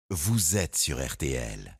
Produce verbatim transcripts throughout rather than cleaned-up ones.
Vous êtes sur R T L.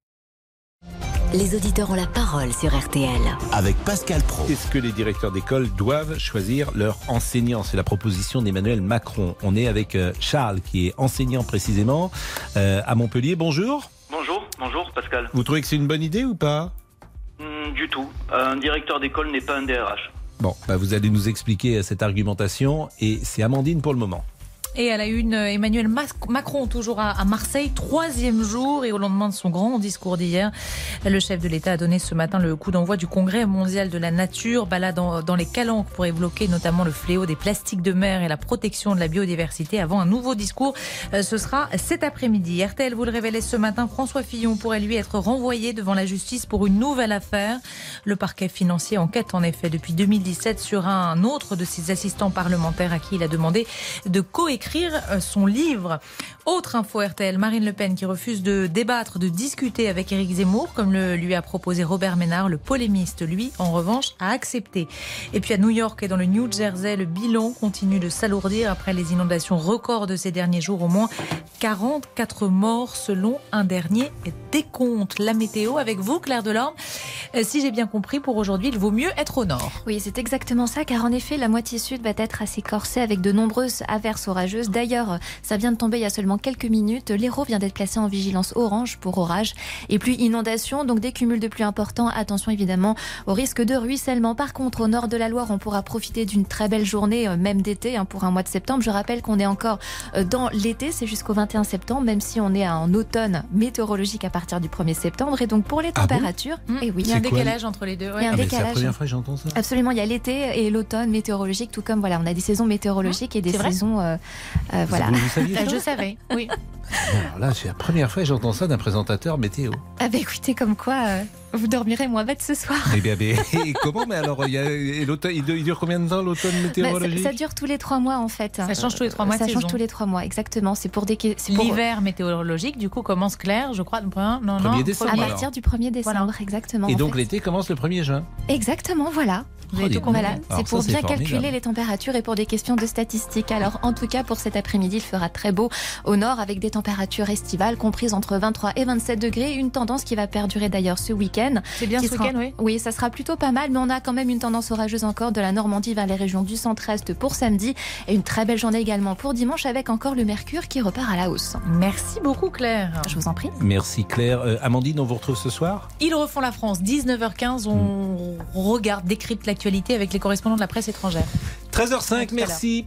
Les auditeurs ont la parole sur R T L. Avec Pascal Praud. Est-ce que les directeurs d'école doivent choisir leur enseignant ? C'est la proposition d'Emmanuel Macron. On est avec Charles, qui est enseignant précisément euh, à Montpellier. Bonjour. Bonjour, bonjour Pascal. Vous trouvez que c'est une bonne idée ou pas ? mmh, Du tout. Un directeur d'école n'est pas un D R H. Bon, bah vous allez nous expliquer cette argumentation et c'est Amandine pour le moment. Et à la une, Emmanuel Macron, toujours à Marseille, troisième jour et au lendemain de son grand discours d'hier. Le chef de l'État a donné ce matin le coup d'envoi du Congrès mondial de la nature, balade dans, dans les calanques pour évoquer notamment le fléau des plastiques de mer et la protection de la biodiversité avant un nouveau discours. Ce sera cet après-midi. R T L vous le révélait ce matin, François Fillon pourrait lui être renvoyé devant la justice pour une nouvelle affaire. Le parquet financier enquête en effet depuis deux mille dix-sept sur un autre de ses assistants parlementaires à qui il a demandé de coécrire écrire son livre. Autre info R T L, Marine Le Pen qui refuse de débattre, de discuter avec Éric Zemmour, comme le lui a proposé Robert Ménard. Le polémiste, lui, en revanche, a accepté. Et puis à New York et dans le New Jersey, le bilan continue de s'alourdir après les inondations records de ces derniers jours. Au moins quarante-quatre morts selon un dernier décompte. La météo avec vous, Claire Delorme. Si j'ai bien compris, pour aujourd'hui, il vaut mieux être au nord. Oui, c'est exactement ça, car en effet, la moitié sud va être assez corsée avec de nombreuses averses orageuses. D'ailleurs, ça vient de tomber il y a seulement quelques minutes. L'Hérault vient d'être placé en vigilance orange pour orage et pluie inondation, donc des cumuls de pluie importants. Attention évidemment au risque de ruissellement. Par contre, au nord de la Loire, on pourra profiter d'une très belle journée, même d'été, hein, pour un mois de septembre. Je rappelle qu'on est encore dans l'été, c'est jusqu'au vingt et un septembre, même si on est en automne météorologique à partir du premier septembre. Et donc pour les températures, ah bon et oui, il y a un décalage entre les deux. Ouais. Il y a un ah, décalage. C'est la première fois que j'entends ça. Absolument, il y a l'été et l'automne météorologique, tout comme voilà, on a des saisons météorologiques et des saisons. Euh, euh, voilà. Vous, vous saviez ça ? Je savais, oui. Alors là, c'est la première fois que j'entends ça d'un présentateur météo. Ah bah écoutez, comme quoi, euh, vous dormirez moins bête ce soir. Eh bien, mais et comment ? Mais alors, il, y a, et l'automne, il dure combien de temps l'automne météorologique ? bah, ça, ça dure tous les trois mois en fait. Ça change tous les trois mois. Ça de change saison. tous les trois mois, exactement. C'est pour des. C'est pour... L'hiver météorologique, du coup, commence Claire, je crois. Non, non. premier décembre. À partir du premier décembre, voilà. Exactement. Et donc fait. l'été commence le premier juin. Exactement, voilà. Vous avez Oh, tout voilà, compris. c'est Alors pour ça, bien c'est calculer formidable. les températures et pour des questions de statistiques. Alors, en tout cas, pour cet après-midi, il fera très beau au nord avec des températures estivales comprises entre vingt-trois et vingt-sept degrés. Une tendance qui va perdurer d'ailleurs ce week-end. C'est bien ce sera... week-end, oui. Oui, ça sera plutôt pas mal, mais on a quand même une tendance orageuse encore de la Normandie vers les régions du centre-est pour samedi et une très belle journée également pour dimanche avec encore le mercure qui repart à la hausse. Merci beaucoup, Claire. Je vous en prie. Merci Claire. Euh, Amandine, on vous retrouve ce soir ? Ils refont la France, dix-neuf heures quinze. On mmh. regarde, décrypte l'actualité avec les correspondants de la presse étrangère. treize heures cinq, merci.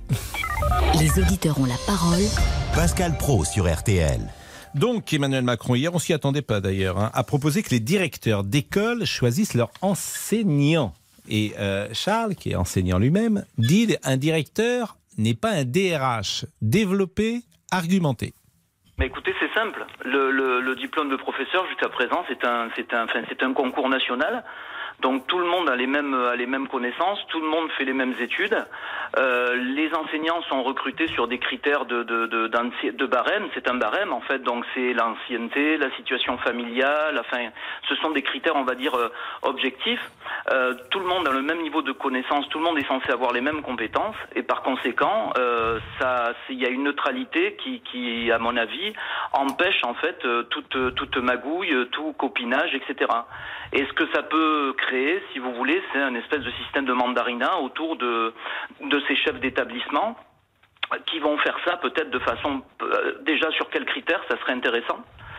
Les auditeurs ont la parole. Pascal Praud sur R T L. Donc Emmanuel Macron, hier on s'y attendait pas d'ailleurs, hein, a proposé que les directeurs d'école choisissent leurs enseignants. Et euh, Charles, qui est enseignant lui-même, dit un directeur n'est pas un D R H. Développé, argumenté. Mais écoutez, c'est simple. Le, le, le diplôme de professeur, jusqu'à présent, c'est un, c'est un, enfin, c'est un concours national. Donc tout le monde a les mêmes, a les mêmes connaissances, tout le monde fait les mêmes études. Euh, les enseignants sont recrutés sur des critères de, de, de, de barème. C'est un barème en fait, donc c'est l'ancienneté, la situation familiale. Enfin, ce sont des critères, on va dire, euh, objectifs. Euh, tout le monde a le même niveau de connaissance, tout le monde est censé avoir les mêmes compétences, et par conséquent, euh, ça, il y a une neutralité qui, qui, à mon avis, empêche en fait euh, toute, toute magouille, tout copinage, et cetera. Et ce que ça peut créer, si vous voulez, c'est un espèce de système de mandarinat autour de, de ces chefs d'établissement qui vont faire ça peut-être de façon... Euh, déjà, sur quels critères, ça serait intéressant.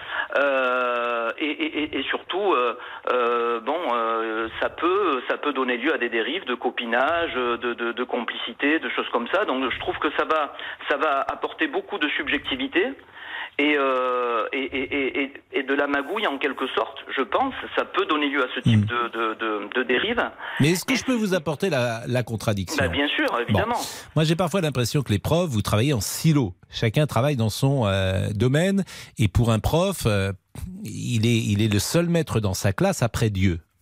Euh, et, et, et surtout, euh, euh, bon, euh, ça peut, ça peut donner lieu à des dérives de copinage, de, de, de complicité, de choses comme ça. Donc, je trouve que ça va, ça va apporter beaucoup de subjectivité. Et, euh, et, et, et, et de la magouille en quelque sorte, je pense, ça peut donner lieu à ce type mmh. de, de, de, de dérive. Mais est-ce que et je peux vous apporter la, la contradiction ? Bah bien sûr, évidemment. Bon. Moi j'ai parfois l'impression que les profs, vous travaillez en silo. Chacun travaille dans son euh, domaine et pour un prof, euh, il, est, il est le seul maître dans sa classe après Dieu.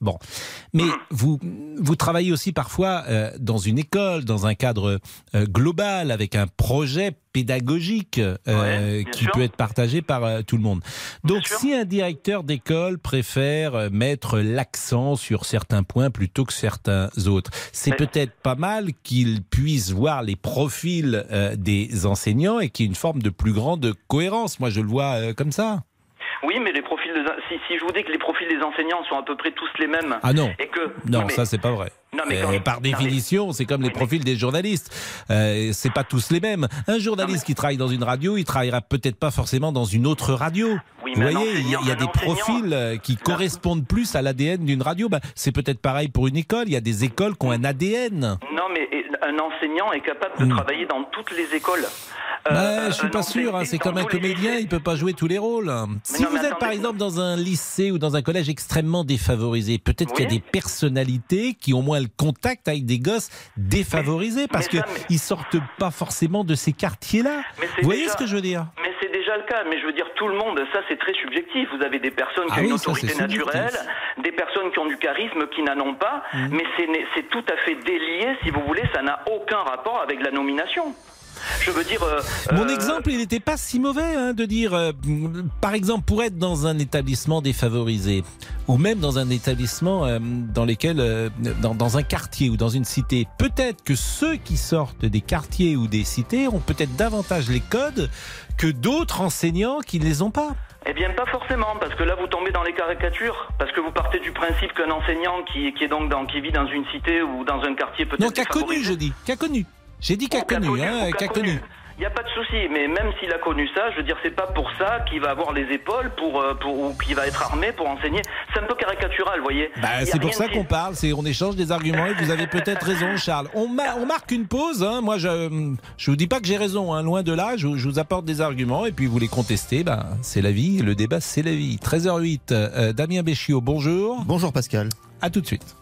Bon, mais vous vous travaillez aussi parfois euh, dans une école, dans un cadre euh, global, avec un projet pédagogique euh, Ouais, qui sûr. peut être partagé par euh, tout le monde. Donc, sûr. si un directeur d'école préfère euh, mettre l'accent sur certains points plutôt que certains autres, c'est Mais- peut-être pas mal qu'il puisse voir les profils euh, des enseignants et qu'il y ait une forme de plus grande cohérence. Moi, je le vois euh, comme ça. Oui, mais les profils, de, si, si je vous dis que les profils des enseignants sont à peu près tous les mêmes, Ah non. et que Non, oui, mais- ça c'est pas vrai. Non, mais Euh, quand- par non, mais- définition, c'est comme les Oui, mais- profils des journalistes. Euh, c'est pas tous les mêmes. Un journaliste Non, mais- qui travaille dans une radio, il travaillera peut-être pas forcément dans une autre radio. Oui, Vous mais un voyez, il y a, il y a enseignant- des un enseignant- profils euh, qui correspondent plus à l'A D N d'une radio. Ben, c'est peut-être pareil pour une école. Il y a des écoles qui ont un A D N. Non, mais un enseignant est capable de Hmm. travailler dans toutes les écoles. Ouais, Euh, je suis un pas sûr. Hein, enseignant c'est dans comme un tous les comédien, lycées. il peut pas jouer tous les rôles. Si non, vous mais êtes par attendez. exemple dans un lycée ou dans un collège extrêmement défavorisé, peut-être Oui. qu'il y a des personnalités qui ont moins le contact avec des gosses défavorisés parce mais ça, que mais- ils sortent pas forcément de ces quartiers-là. Mais c'est Vous voyez déjà- ce que je veux dire? Mais c'est déjà le cas. Mais je veux dire, tout le monde, ça c'est très subjectif. Vous avez des personnes qui Ah ont une oui, ça, autorité c'est subjectif. naturelle, des personnes qui ont du charisme, qui n'en ont pas. Mmh. Mais c'est né- c'est tout à fait délié, si vous voulez. Ça n'a aucun rapport avec la nomination. Je veux dire. euh, Mon euh, exemple, il n'était pas si mauvais, hein, de dire, euh, par exemple, pour être dans un établissement défavorisé, ou même dans un établissement euh, dans lequel, euh, dans, dans un quartier ou dans une cité, peut-être que ceux qui sortent des quartiers ou des cités ont peut-être davantage les codes que d'autres enseignants qui ne les ont pas. Eh bien, pas forcément, parce que là, vous tombez dans les caricatures, parce que vous partez du principe qu'un enseignant qui, qui est donc dans, qui vit dans une cité ou dans un quartier peut-être Non, qu'a connu, défavorisé- je dis, qu'a connu. J'ai dit qu'a Ou qu'a connu, connu, hein, ou qu'a qu'a connu. Il n'y a pas de souci, mais même s'il a connu ça, je veux dire, c'est pas pour ça qu'il va avoir les épaules pour, euh, pour, ou qu'il va être armé pour enseigner. C'est un peu caricatural, vous voyez. Bah, Il y a c'est pour rien ça de- qu'on parle, c'est on échange des arguments et vous avez peut-être raison, Charles. On, ma- on marque une pause. Hein. Moi, je je vous dis pas que j'ai raison, hein. Loin de là. Je, je vous apporte des arguments et puis vous les contestez. Ben, c'est la vie. Le débat, c'est la vie. treize heures huit. Euh, Damien Béchiot, bonjour. Bonjour Pascal. À tout de suite.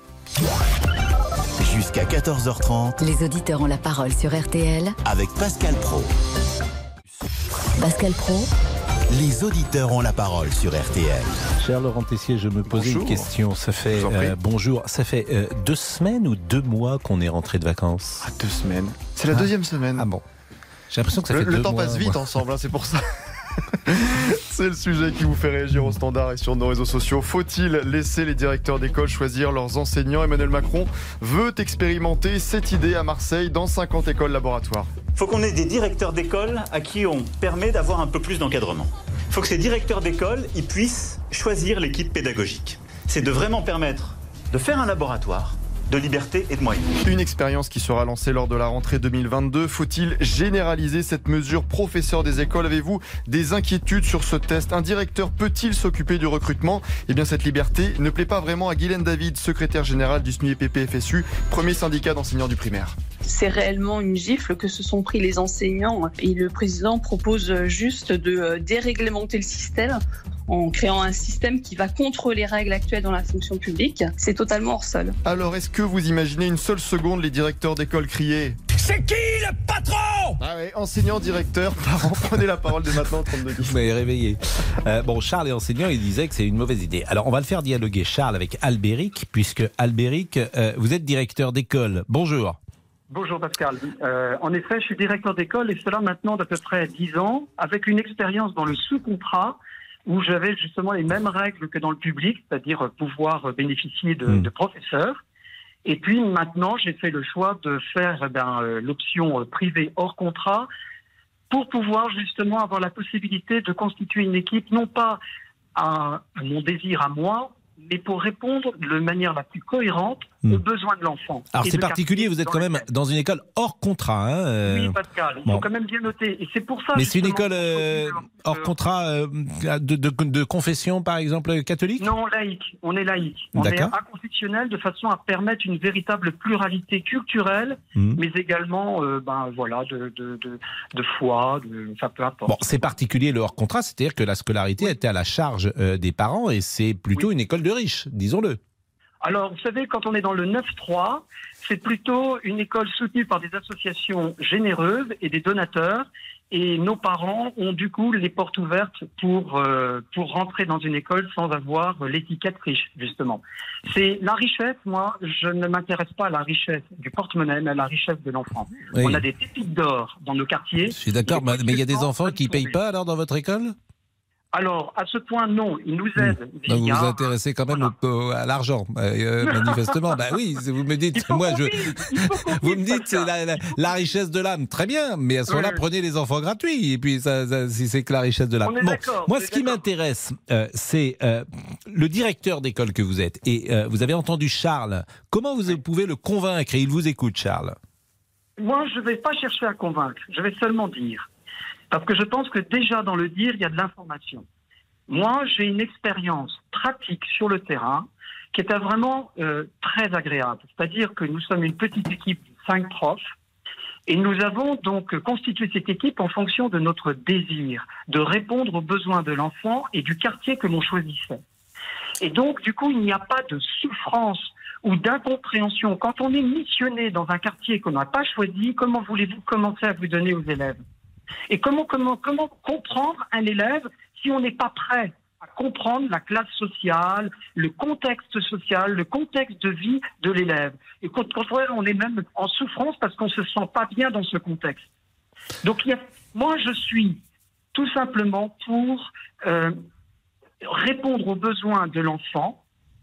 Jusqu'à quatorze heures trente Les auditeurs ont la parole sur R T L. avec Pascal Pro. Pascal Pro, Les auditeurs ont la parole sur R T L. Cher Laurent Tessier, je me posais Bonjour. une question. Ça fait Je vous en prie. euh, bonjour. Ça fait euh, deux semaines ou deux mois qu'on est rentré de vacances. Ah, deux semaines. C'est la Ah. deuxième semaine. Ah bon. J'ai l'impression que ça le fait le deux temps mois, passe vite moi. ensemble, hein, c'est pour ça. C'est le sujet qui vous fait réagir au standard et sur nos réseaux sociaux. Faut-il laisser les directeurs d'école choisir leurs enseignants? Emmanuel Macron veut expérimenter cette idée à Marseille dans cinquante écoles laboratoires. Il faut qu'on ait des directeurs d'école à qui on permet d'avoir un peu plus d'encadrement. Il faut que ces directeurs d'école ils puissent choisir l'équipe pédagogique. C'est de vraiment permettre de faire un laboratoire de liberté et de moyens. Une expérience qui sera lancée lors de la rentrée deux mille vingt-deux. Faut-il généraliser cette mesure? Professeur des écoles, avez-vous des inquiétudes sur ce test? Un directeur peut-il s'occuper du recrutement? Eh bien, cette liberté ne plaît pas vraiment à Guylaine David, secrétaire générale du S M U I P P F S U, premier syndicat d'enseignants du primaire. C'est réellement une gifle que se sont pris les enseignants et le président propose juste de déréglementer le système en créant un système qui va contre les règles actuelles dans la fonction publique. C'est totalement hors sol. Alors, est-ce que vous imaginez une seule seconde les directeurs d'école crier « C'est qui le patron ?» Ah ouais, enseignants, directeurs, parents, prenez la parole dès maintenant, trente-deux dix. Vous m'avez réveillé. Euh, bon, Charles est enseignant, il disait que c'est une mauvaise idée. Alors, on va le faire dialoguer, Charles, avec Albéric, puisque Albéric, euh, vous êtes directeur d'école. Bonjour. Bonjour Pascal. Euh, en effet, je suis directeur d'école et cela maintenant d'à peu près dix ans, avec une expérience dans le sous-contrat où j'avais justement les mêmes règles que dans le public, c'est-à-dire pouvoir bénéficier de, Mmh. de professeurs. Et puis maintenant, j'ai fait le choix de faire eh ben, euh, l'option euh, privée hors contrat pour pouvoir justement avoir la possibilité de constituer une équipe, non pas à, à mon désir à moi, mais pour répondre de manière la plus cohérente Mmh. aux besoins de l'enfant. Alors, Et c'est de particulier, vous êtes dans quand même lequel- dans une école hors contrat. Hein, euh, Oui, Pascal, il bon. faut quand même bien noter. Et c'est pour ça. Mais c'est une justement, école euh, hors contrat euh, de, de, de confession, par exemple, catholique? Non, laïque. On est laïque. On est D'accord. inconstitutionnel de façon à permettre une véritable pluralité culturelle, Mmh. mais également, euh, ben voilà, de, de, de, de foi, de, enfin peu importe. Bon, c'est particulier le hors contrat, c'est-à-dire que la scolarité était à la charge euh, des parents et c'est plutôt Oui. une école de riches, disons-le. Alors, vous savez, quand on est dans le neuf trois, c'est plutôt une école soutenue par des associations généreuses et des donateurs. Et nos parents ont du coup les portes ouvertes pour, euh, pour rentrer dans une école sans avoir l'étiquette riche, justement. C'est la richesse, moi, je ne m'intéresse pas à la richesse du porte-monnaie, mais à la richesse de l'enfant. Oui. On a des pépites d'or dans nos quartiers. Je suis d'accord, mais il y a des enfants qui ne payent pas alors dans votre école ? Alors, à ce point, non. Ils nous aident. Mmh. Donc vous vous intéressez quand même voilà. au, à l'argent, euh, manifestement. Bah oui, vous me dites, moi, je, vous me dites, c'est la, la, la richesse de l'âme. Très bien, mais à ce moment-là, oui. prenez les enfants gratuits. Et puis, ça, ça, si c'est que la richesse de l'âme. Bon, moi, ce qui m'intéresse, euh, c'est euh, le directeur d'école que vous êtes. Et euh, vous avez entendu Charles. Comment vous pouvez le convaincre ? Il vous écoute, Charles. Moi, je ne vais pas chercher à convaincre. Je vais seulement dire. Parce que je pense que déjà dans le dire, il y a de l'information. Moi, j'ai une expérience pratique sur le terrain qui était vraiment euh, très agréable. C'est-à-dire que nous sommes une petite équipe de cinq profs et nous avons donc constitué cette équipe en fonction de notre désir de répondre aux besoins de l'enfant et du quartier que l'on choisissait. Et donc, du coup, il n'y a pas de souffrance ou d'incompréhension. Quand on est missionné dans un quartier qu'on n'a pas choisi, comment voulez-vous commencer à vous donner aux élèves ? Et comment, comment, comment comprendre un élève si on n'est pas prêt à comprendre la classe sociale, le contexte social, le contexte de vie de l'élève. Et au contraire, on est même en souffrance parce qu'on ne se sent pas bien dans ce contexte. Donc, il y a, moi, je suis tout simplement pour euh, répondre aux besoins de l'enfant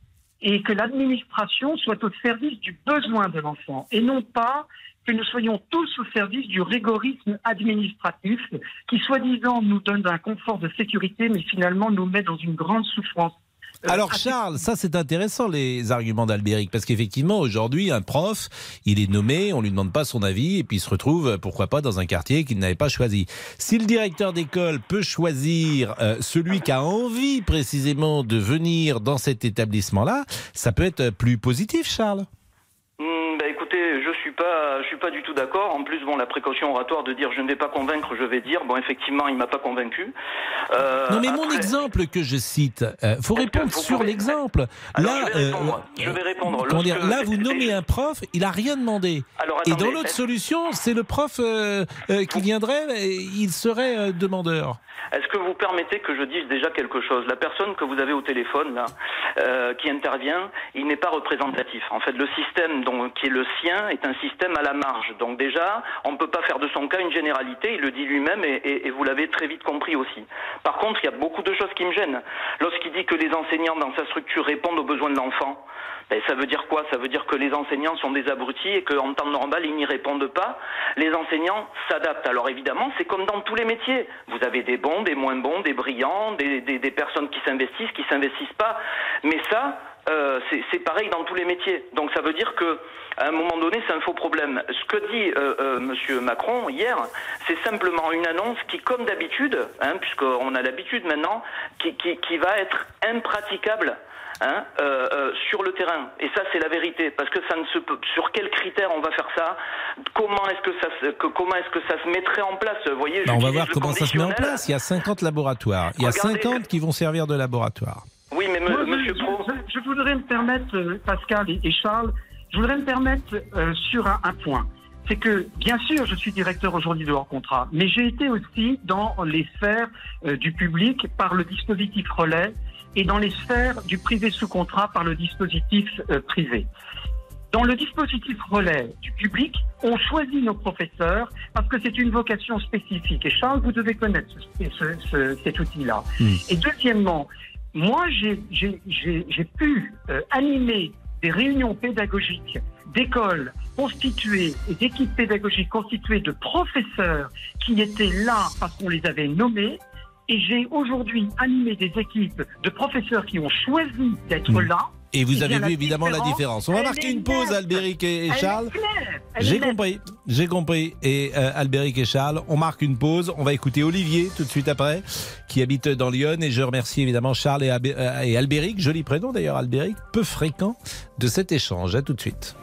et que l'administration soit au service du besoin de l'enfant et non pas que nous soyons tous au service du rigorisme administratif qui, soi-disant, nous donne un confort de sécurité, mais finalement nous met dans une grande souffrance. Euh, Alors Charles, ça c'est intéressant les arguments d'Albéric, parce qu'effectivement aujourd'hui un prof, il est nommé, on lui demande pas son avis et puis il se retrouve, pourquoi pas, dans un quartier qu'il n'avait pas choisi. Si le directeur d'école peut choisir euh, celui qui a envie précisément de venir dans cet établissement-là, ça peut être plus positif, Charles. Mmh, bah écoutez, je suis pas, je suis pas du tout d'accord. En plus, bon, la précaution oratoire de dire je ne vais pas convaincre, je vais dire, bon, effectivement, il m'a pas convaincu. Euh, non, mais après... mon exemple que je cite, euh, faut répondre sur pouvez... l'exemple. Alors, là, je vais répondre. Euh, je vais répondre. Comment dire, là, vous nommez un prof, il a rien demandé. Alors, attendez, et dans l'autre solution, c'est le prof euh, euh, qui viendrait, et il serait euh, demandeur. Est-ce que vous permettez que je dise déjà quelque chose ? La personne que vous avez au téléphone, là, euh, qui intervient, il n'est pas représentatif. En fait, le système donc, qui est le sien est un système à la marge. Donc déjà, on ne peut pas faire de son cas une généralité, il le dit lui-même et, et, et vous l'avez très vite compris aussi. Par contre, il y a beaucoup de choses qui me gênent. Lorsqu'il dit que les enseignants dans sa structure répondent aux besoins de l'enfant, ben, ça veut dire quoi ? Ça veut dire que les enseignants sont des abrutis et qu'en temps normal, ils n'y répondent pas. Les enseignants s'adaptent. Alors évidemment, c'est comme dans tous les métiers. Vous avez des bons, des moins bons, des brillants, des, des, des personnes qui s'investissent, qui s'investissent pas. Mais ça, euh, c'est, c'est pareil dans tous les métiers. Donc ça veut dire que à un moment donné, c'est un faux problème. Ce que dit euh, euh, Monsieur Macron hier, c'est simplement une annonce qui, comme d'habitude, hein, puisqu'on a l'habitude maintenant, qui, qui, qui va être impraticable. Hein, euh, euh, sur le terrain. Et ça, c'est la vérité. Parce que ça ne se peut. Sur quels critères on va faire ça ? Comment est-ce que ça se, que, comment est-ce que ça se mettrait en place ? Vous voyez, ben, on va voir comment ça se met en place. Il y a cinquante laboratoires. Il y a Regardez, cinquante qui vont servir de laboratoire. Oui, mais Moi, Monsieur je, Pro. Je, je voudrais me permettre, euh, Pascal et, et Charles, je voudrais me permettre euh, sur un, un point. C'est que, bien sûr, je suis directeur aujourd'hui de hors contrat, mais j'ai été aussi dans les sphères euh, du public par le dispositif relais et dans les sphères du privé sous contrat par le dispositif euh, privé. Dans le dispositif relais du public, on choisit nos professeurs parce que c'est une vocation spécifique. Et Charles, vous devez connaître ce, ce, ce, cet outil-là. Mmh. Et deuxièmement, moi, j'ai, j'ai, j'ai, j'ai pu euh, animer des réunions pédagogiques d'écoles constituées et d'équipes pédagogiques constituées de professeurs qui étaient là parce qu'on les avait nommés. Et j'ai aujourd'hui animé des équipes de professeurs qui ont choisi d'être mmh. là. Et vous et avez vu évidemment la différence. On va marquer une pause, Albéric et, et Charles. J'ai compris, j'ai compris. Et euh, Albéric et Charles, on marque une pause. On va écouter Olivier tout de suite après, qui habite dans Lyon. Et je remercie évidemment Charles et, Ab- et Albéric, joli prénom d'ailleurs, Albéric, peu fréquent, de cet échange. À tout de suite.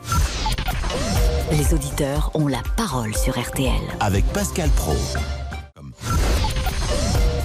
Les auditeurs ont la parole sur R T L. Avec Pascal Praud.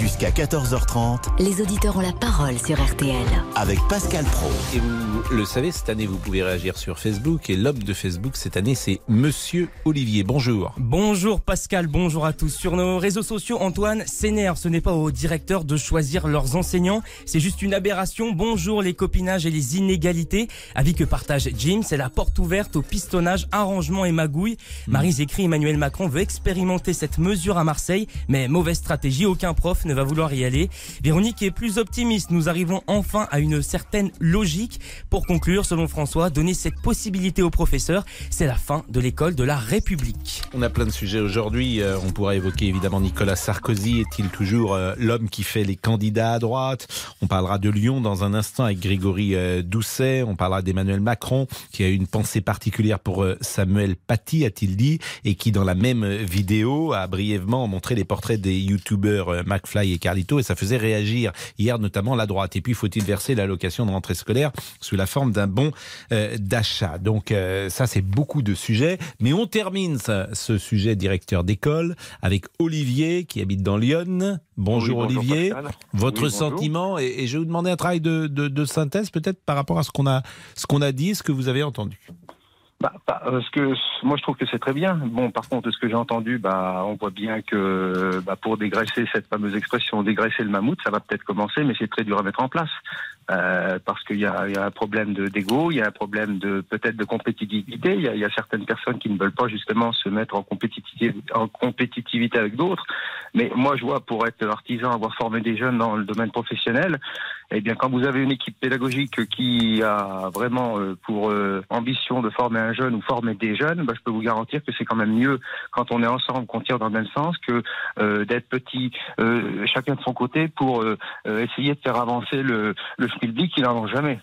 Jusqu'à quatorze heures trente, Les auditeurs ont la parole sur R T L. avec Pascal Praud. Et vous le savez, cette année, vous pouvez réagir sur Facebook. Et l'homme de Facebook cette année, c'est Monsieur Olivier. Bonjour. Bonjour Pascal, bonjour à tous. Sur nos réseaux sociaux, Antoine s'énerve. Ce n'est pas aux directeurs de choisir leurs enseignants. C'est juste une aberration. Bonjour les copinages et les inégalités. Avis que partage Jim, c'est la porte ouverte au pistonnage, arrangement et magouille. Mmh. Maryse écrit, Emmanuel Macron veut expérimenter cette mesure à Marseille. Mais mauvaise stratégie, aucun prof ne va vouloir y aller. Véronique est plus optimiste. Nous arrivons enfin à une certaine logique. Pour conclure, selon François, donner cette possibilité aux professeurs, c'est la fin de l'école de la République. On a plein de sujets aujourd'hui. Euh, on pourra évoquer évidemment Nicolas Sarkozy. Est-il toujours euh, l'homme qui fait les candidats à droite? On parlera de Lyon dans un instant avec Grégory euh, Doucet. On parlera d'Emmanuel Macron qui a une pensée particulière pour euh, Samuel Paty, a-t-il dit, et qui dans la même vidéo a brièvement montré les portraits des youtubeurs euh, McFly et Carlito, et ça faisait réagir hier notamment la droite. Et puis faut-il verser l'allocation de rentrée scolaire sous la forme d'un bon euh, d'achat. Donc euh, ça c'est beaucoup de sujets, mais on termine ça, ce sujet directeur d'école avec Olivier qui habite dans Lyon. Bonjour, oui, bonjour Olivier, Pascal. Votre oui, sentiment, et, et je vais vous demander un travail de, de, de synthèse peut-être par rapport à ce qu'on a, ce qu'on a dit, ce que vous avez entendu. Bah, bah, ce que moi je trouve que c'est très bien. Bon, par contre, ce que j'ai entendu, bah, on voit bien que bah, pour dégraisser cette fameuse expression, dégraisser le mammouth, ça va peut-être commencer, mais c'est très dur à mettre en place. Euh, parce qu'il y a, il y a un problème de, d'ego, il y a un problème de peut-être de compétitivité. Il y, a, il y a certaines personnes qui ne veulent pas justement se mettre en compétitivité, en compétitivité avec d'autres. Mais moi, je vois, pour être artisan, avoir formé des jeunes dans le domaine professionnel, eh bien, quand vous avez une équipe pédagogique qui a vraiment euh, pour euh, ambition de former un jeune ou former des jeunes, bah, je peux vous garantir que c'est quand même mieux quand on est ensemble, qu'on tire dans le même sens, que euh, d'être petit, euh, chacun de son côté, pour euh, euh, essayer de faire avancer le, le public qui n'avance jamais.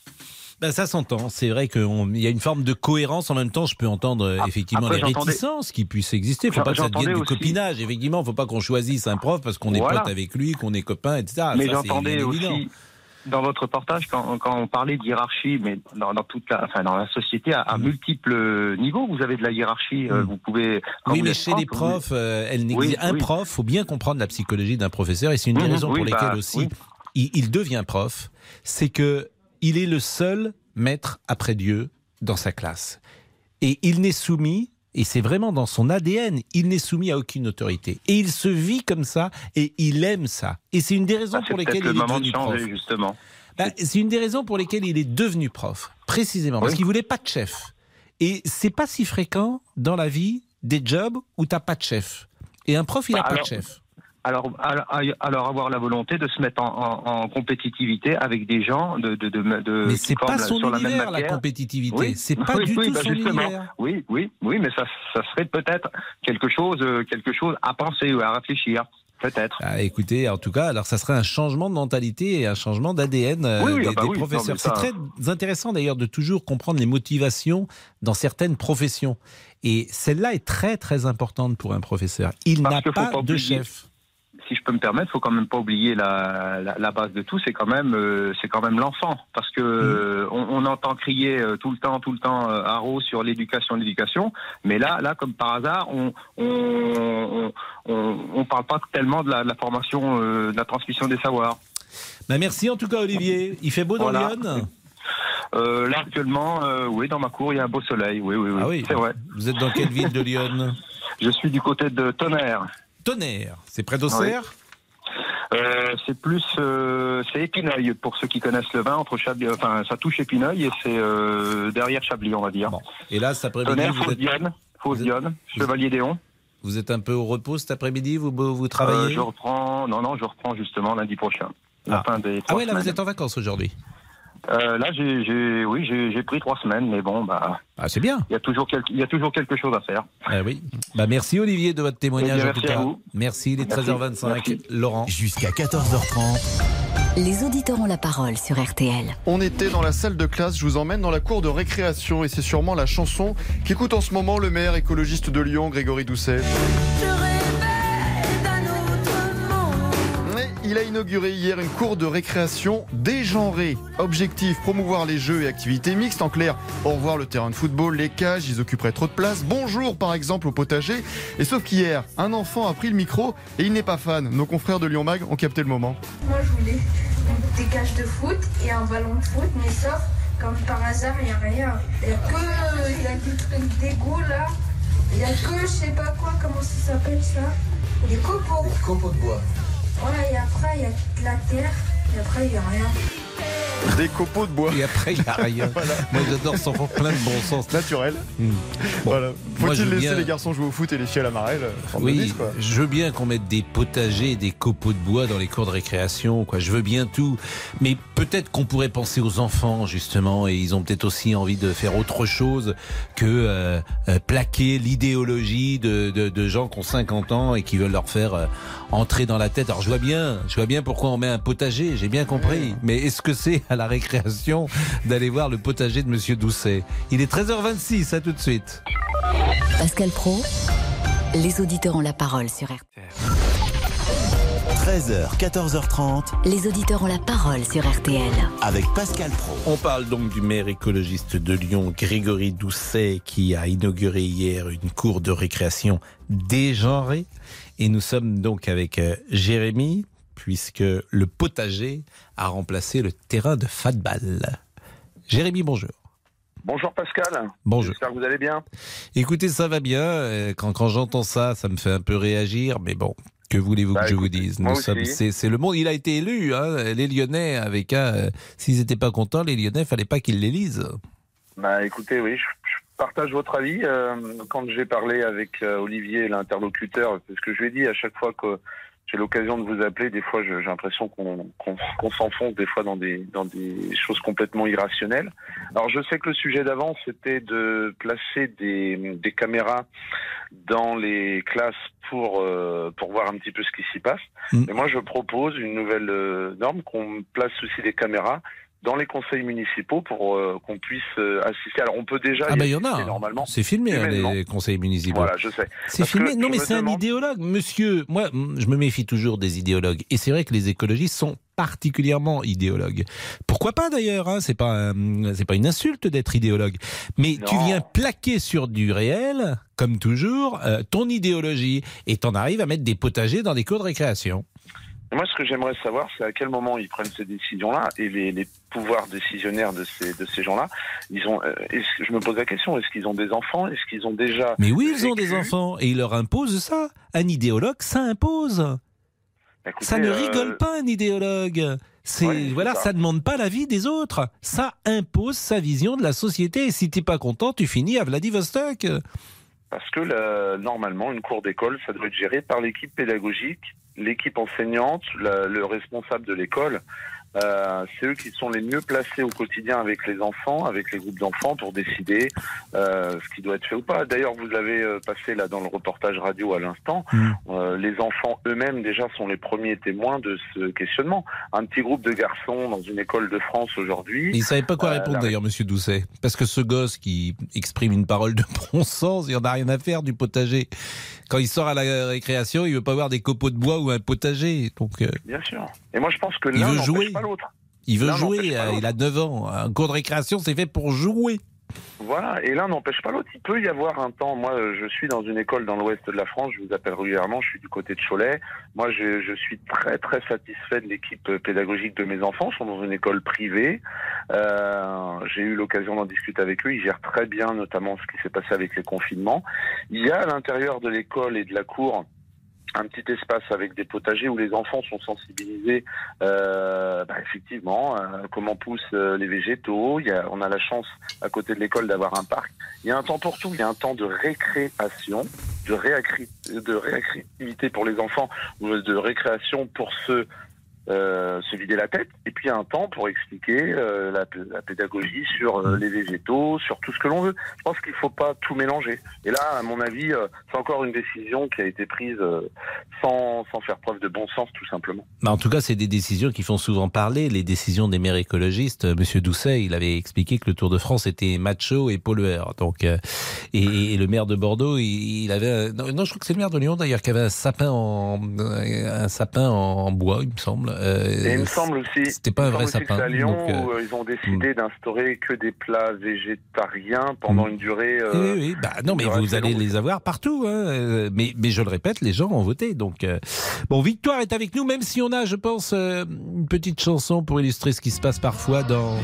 Ben ça s'entend. C'est vrai qu'il y a une forme de cohérence. En même temps, je peux entendre ah, effectivement après, les réticences qui puissent exister. Il ne faut pas que ça devienne du copinage. Effectivement, il ne faut pas qu'on choisisse un prof parce qu'on est voilà. pote avec lui, qu'on est copain, et cetera. Mais ça, j'entendais aussi dans votre reportage quand, quand on parlait de hiérarchie, mais dans, dans toute la, enfin dans la société à, à mmh. multiples niveaux, vous avez de la hiérarchie. Mmh. Euh, vous pouvez. Oui, mais chez prof, les profs, vous... euh, elle n'existe oui, un oui. prof. Faut bien comprendre la psychologie d'un professeur, et c'est une des mmh, raisons oui, pour lesquelles bah, aussi. Oui. Il, il devient prof, c'est que il est le seul maître après Dieu dans sa classe. Et il n'est soumis, et c'est vraiment dans son A D N, il n'est soumis à aucune autorité. Et il se vit comme ça, et il aime ça. Et c'est une des raisons bah, pour lesquelles il est devenu prof. Justement. Bah, c'est une des raisons pour lesquelles il est devenu prof, précisément, parce oui. qu'il voulait pas de chef. Et c'est pas si fréquent dans la vie des jobs où t'as pas de chef. Et un prof, il bah, a alors... pas de chef. Alors, alors avoir la volonté de se mettre en, en, en compétitivité avec des gens de de de, de mais c'est pas son sur univers, la, la compétitivité. Oui. C'est pas oui, du oui, tout bah son univers. Oui, oui, oui, mais ça, ça serait peut-être quelque chose, quelque chose à penser ou à réfléchir. Peut-être. Ah, écoutez, en tout cas, alors ça serait un changement de mentalité et un changement d'A D N euh, oui, oui, des, bah des oui, professeurs. Non, ça... C'est très intéressant d'ailleurs de toujours comprendre les motivations dans certaines professions. Et celle-là est très très importante pour un professeur. Il Parce n'a pas, pas de oublier. chef. Si je peux me permettre, il faut quand même pas oublier la, la, la base de tout, c'est quand même, euh, c'est quand même l'enfant, parce que euh, on, on entend crier euh, tout le temps, tout le temps euh, haro sur l'éducation, l'éducation, mais là, là, comme par hasard, on on on, on parle pas tellement de la, de la formation, euh, de la transmission des savoirs. Ben merci en tout cas Olivier. Il fait beau dans voilà. Lyon. Euh, là actuellement, euh, oui, dans ma cour, il y a un beau soleil. Oui, oui, oui. Ah oui. C'est vrai. Vous êtes dans quelle ville de Lyon? Je suis du côté de Tonnerre. Tonnerre, c'est près d'Auxerre? Oui. euh, C'est plus, euh, c'est Épineuil pour ceux qui connaissent le vin. Entre Chablis, enfin, ça touche Épineuil et c'est euh, derrière Chablis, on va dire. Bon. Et là, cet après-midi, Tonnerre, vous Fausse-Dionne, Fausse-Dionne, Chevalier d'Éon. Vous êtes un peu au repos cet après-midi? Vous vous travaillez? euh, Je reprends. Non, non, je reprends justement lundi prochain. Ah, fin des ah ouais, là, semaines. Vous êtes en vacances aujourd'hui? Euh, là, j'ai, j'ai, oui, j'ai, j'ai pris trois semaines, mais bon, bah. Ah, c'est bien. Il y a toujours quelque, il y a toujours quelque chose à faire. Ah oui. Bah, merci Olivier de votre témoignage. Bien, en tout merci cas. à vous. Merci. Il est treize heures vingt-cinq. Merci. Laurent. Jusqu'à quatorze heures trente. Les auditeurs ont la parole sur R T L. On était dans la salle de classe, je vous emmène dans la cour de récréation et c'est sûrement la chanson qu'écoute en ce moment le maire écologiste de Lyon, Grégory Doucet. il a inauguré hier une cour de récréation dégenrée. Objectif, promouvoir les jeux et activités mixtes. En clair, au revoir le terrain de football, les cages, ils occuperaient trop de place. Bonjour par exemple au potager. Et sauf qu'hier, un enfant a pris le micro et il n'est pas fan. Nos confrères de Lyon Mag ont capté le moment. Moi je voulais des cages de foot et un ballon de foot, mais sauf, comme par hasard, il n'y a rien. Il n'y a que il y a des trucs d'égout là. Il n'y a que je sais pas quoi, comment ça s'appelle ça. Des copeaux. Des copeaux de bois. Ouais, et après il y a de la terre, et après il n'y a rien. Des copeaux de bois. Et après, il n'y a rien. Voilà. Moi, j'adore ça, en plein de bon sens. Naturel. Mmh. Bon. Voilà. Faut-il laisser bien... les garçons jouer au foot et les filles à la marelle? Oui, dix, quoi. Je veux bien qu'on mette des potagers et des copeaux de bois dans les cours de récréation, quoi. Je veux bien tout. Mais peut-être qu'on pourrait penser aux enfants, justement, et ils ont peut-être aussi envie de faire autre chose que euh, euh, plaquer l'idéologie de, de, de gens qui ont cinquante ans et qui veulent leur faire euh, entrer dans la tête. Alors, je vois bien, je vois bien pourquoi on met un potager, j'ai bien compris. Mais est-ce que c'est à la récréation d'aller voir le potager de Monsieur Doucet? Il est treize heures vingt-six, à tout de suite. Pascal Praud, les auditeurs ont la parole sur R T L. treize heures, quatorze heures trente. Les auditeurs ont la parole sur R T L. Avec Pascal Praud. On parle donc du maire écologiste de Lyon, Grégory Doucet, qui a inauguré hier une cour de récréation dégenrée. Et nous sommes donc avec euh, Jérémy, puisque le potager a remplacé le terrain de fatball. Jérémy, bonjour. Bonjour Pascal. Bonjour. J'espère que vous allez bien. Écoutez, ça va bien. Quand, quand j'entends ça, ça me fait un peu réagir, mais bon, que voulez-vous bah, que écoutez, je vous dise? Nous sommes, c'est, c'est le monde. Il a été élu, hein. Les Lyonnais, avec un, euh, s'ils n'étaient pas contents, les Lyonnais, fallait pas qu'ils l'élisent. Bah écoutez, oui, je, je partage votre avis. Euh, quand j'ai parlé avec euh, Olivier, l'interlocuteur, c'est ce que je lui ai dit à chaque fois que j'ai l'occasion de vous appeler, des fois je, j'ai l'impression qu'on, qu'on, qu'on s'enfonce des fois dans des, dans des choses complètement irrationnelles. Alors je sais que le sujet d'avant c'était de placer des, des caméras dans les classes pour, euh, pour voir un petit peu ce qui s'y passe. Mmh. Et moi je propose une nouvelle euh, norme, qu'on place aussi des caméras dans les conseils municipaux pour euh, qu'on puisse euh, assister. Alors on peut déjà ah y ben il y en a normalement. C'est filmé hein, les conseils municipaux. Voilà, je sais. C'est Parce filmé. Non mais c'est demande... un idéologue, monsieur. Moi, je me méfie toujours des idéologues. Et c'est vrai que les écologistes sont particulièrement idéologues. Pourquoi pas d'ailleurs hein, c'est pas un, c'est pas une insulte d'être idéologue. Mais non. Tu viens plaquer sur du réel, comme toujours, euh, ton idéologie et t'en arrives à mettre des potagers dans des cours de récréation. Moi, ce que j'aimerais savoir, c'est à quel moment ils prennent ces décisions-là et les, les pouvoirs décisionnaires de ces de ces gens-là. Ils ont. Euh, est-ce, je me pose la question est-ce qu'ils ont des enfants? Est-ce qu'ils ont déjà Mais oui, ils vécu? ont des enfants et ils leur imposent ça. Un idéologue, ça impose. Écoutez, ça ne rigole euh... pas un idéologue. C'est ouais, voilà, ça. ça demande pas l'avis des autres. Ça impose sa vision de la société. Et si t'es pas content, tu finis à Vladivostok. Parce que là, normalement, une cour d'école, ça doit être géré par l'équipe pédagogique. L'équipe enseignante, la, le responsable de l'école, euh, c'est eux qui sont les mieux placés au quotidien avec les enfants, avec les groupes d'enfants pour décider euh, ce qui doit être fait ou pas. D'ailleurs, vous l'avez euh, passé là dans le reportage radio à l'instant. Mmh. Euh, les enfants eux-mêmes déjà sont les premiers témoins de ce questionnement. Un petit groupe de garçons dans une école de France aujourd'hui. Il ne savait pas quoi répondre euh, d'ailleurs, Monsieur Doucet, parce que ce gosse qui exprime une parole de bon sens, il n'en a rien à faire du potager. Quand il sort à la récréation, il veut pas voir des copeaux de bois ou un potager. Donc, euh, bien sûr. Et moi, je pense que l'un n'empêche pas l'autre. Il veut l'un jouer. Euh, il a neuf ans. Un cours de récréation, c'est fait pour jouer. Voilà. Et l'un n'empêche pas l'autre. Il peut y avoir un temps. Moi, je suis dans une école dans l'ouest de la France. Je vous appelle régulièrement. Je suis du côté de Cholet. Moi, je, je suis très, très satisfait de l'équipe pédagogique de mes enfants. Ils sont dans une école privée. Euh, j'ai eu l'occasion d'en discuter avec eux. Ils gèrent très bien, notamment ce qui s'est passé avec les confinements. Il y a à l'intérieur de l'école et de la cour un petit espace avec des potagers où les enfants sont sensibilisés euh, bah effectivement euh, comment poussent euh, les végétaux. Il y a, on a la chance à côté de l'école d'avoir un parc. Il y a un temps pour tout. Il y a un temps de récréation, de, réacri- de réactivité pour les enfants ou de récréation pour ceux euh, se vider la tête, et puis un temps pour expliquer euh, la, la pédagogie sur euh, les végétaux, sur tout ce que l'on veut. Je pense qu'il ne faut pas tout mélanger. Et là, à mon avis, euh, c'est encore une décision qui a été prise euh, sans, sans faire preuve de bon sens, tout simplement. Bah en tout cas, c'est des décisions qui font souvent parler, les décisions des maires écologistes. Monsieur Doucet, il avait expliqué que le Tour de France était macho et pollueur. Donc, euh, et, et le maire de Bordeaux, il, il avait... Non, non, je crois que c'est le maire de Lyon, d'ailleurs, qui avait un sapin en, un sapin en bois, il me semble. Euh, et il me semble aussi... C'était pas un vrai sapin. C'est à Lyon donc, euh, où ils ont décidé hmm. d'instaurer que des plats végétariens pendant hmm. une durée... Euh, oui, oui, bah, non, mais vous allez longue. les avoir partout. Hein. Mais, mais je le répète, les gens ont voté. Donc, euh... bon, Victoire est avec nous, même si on a, je pense, euh, une petite chanson pour illustrer ce qui se passe parfois dans...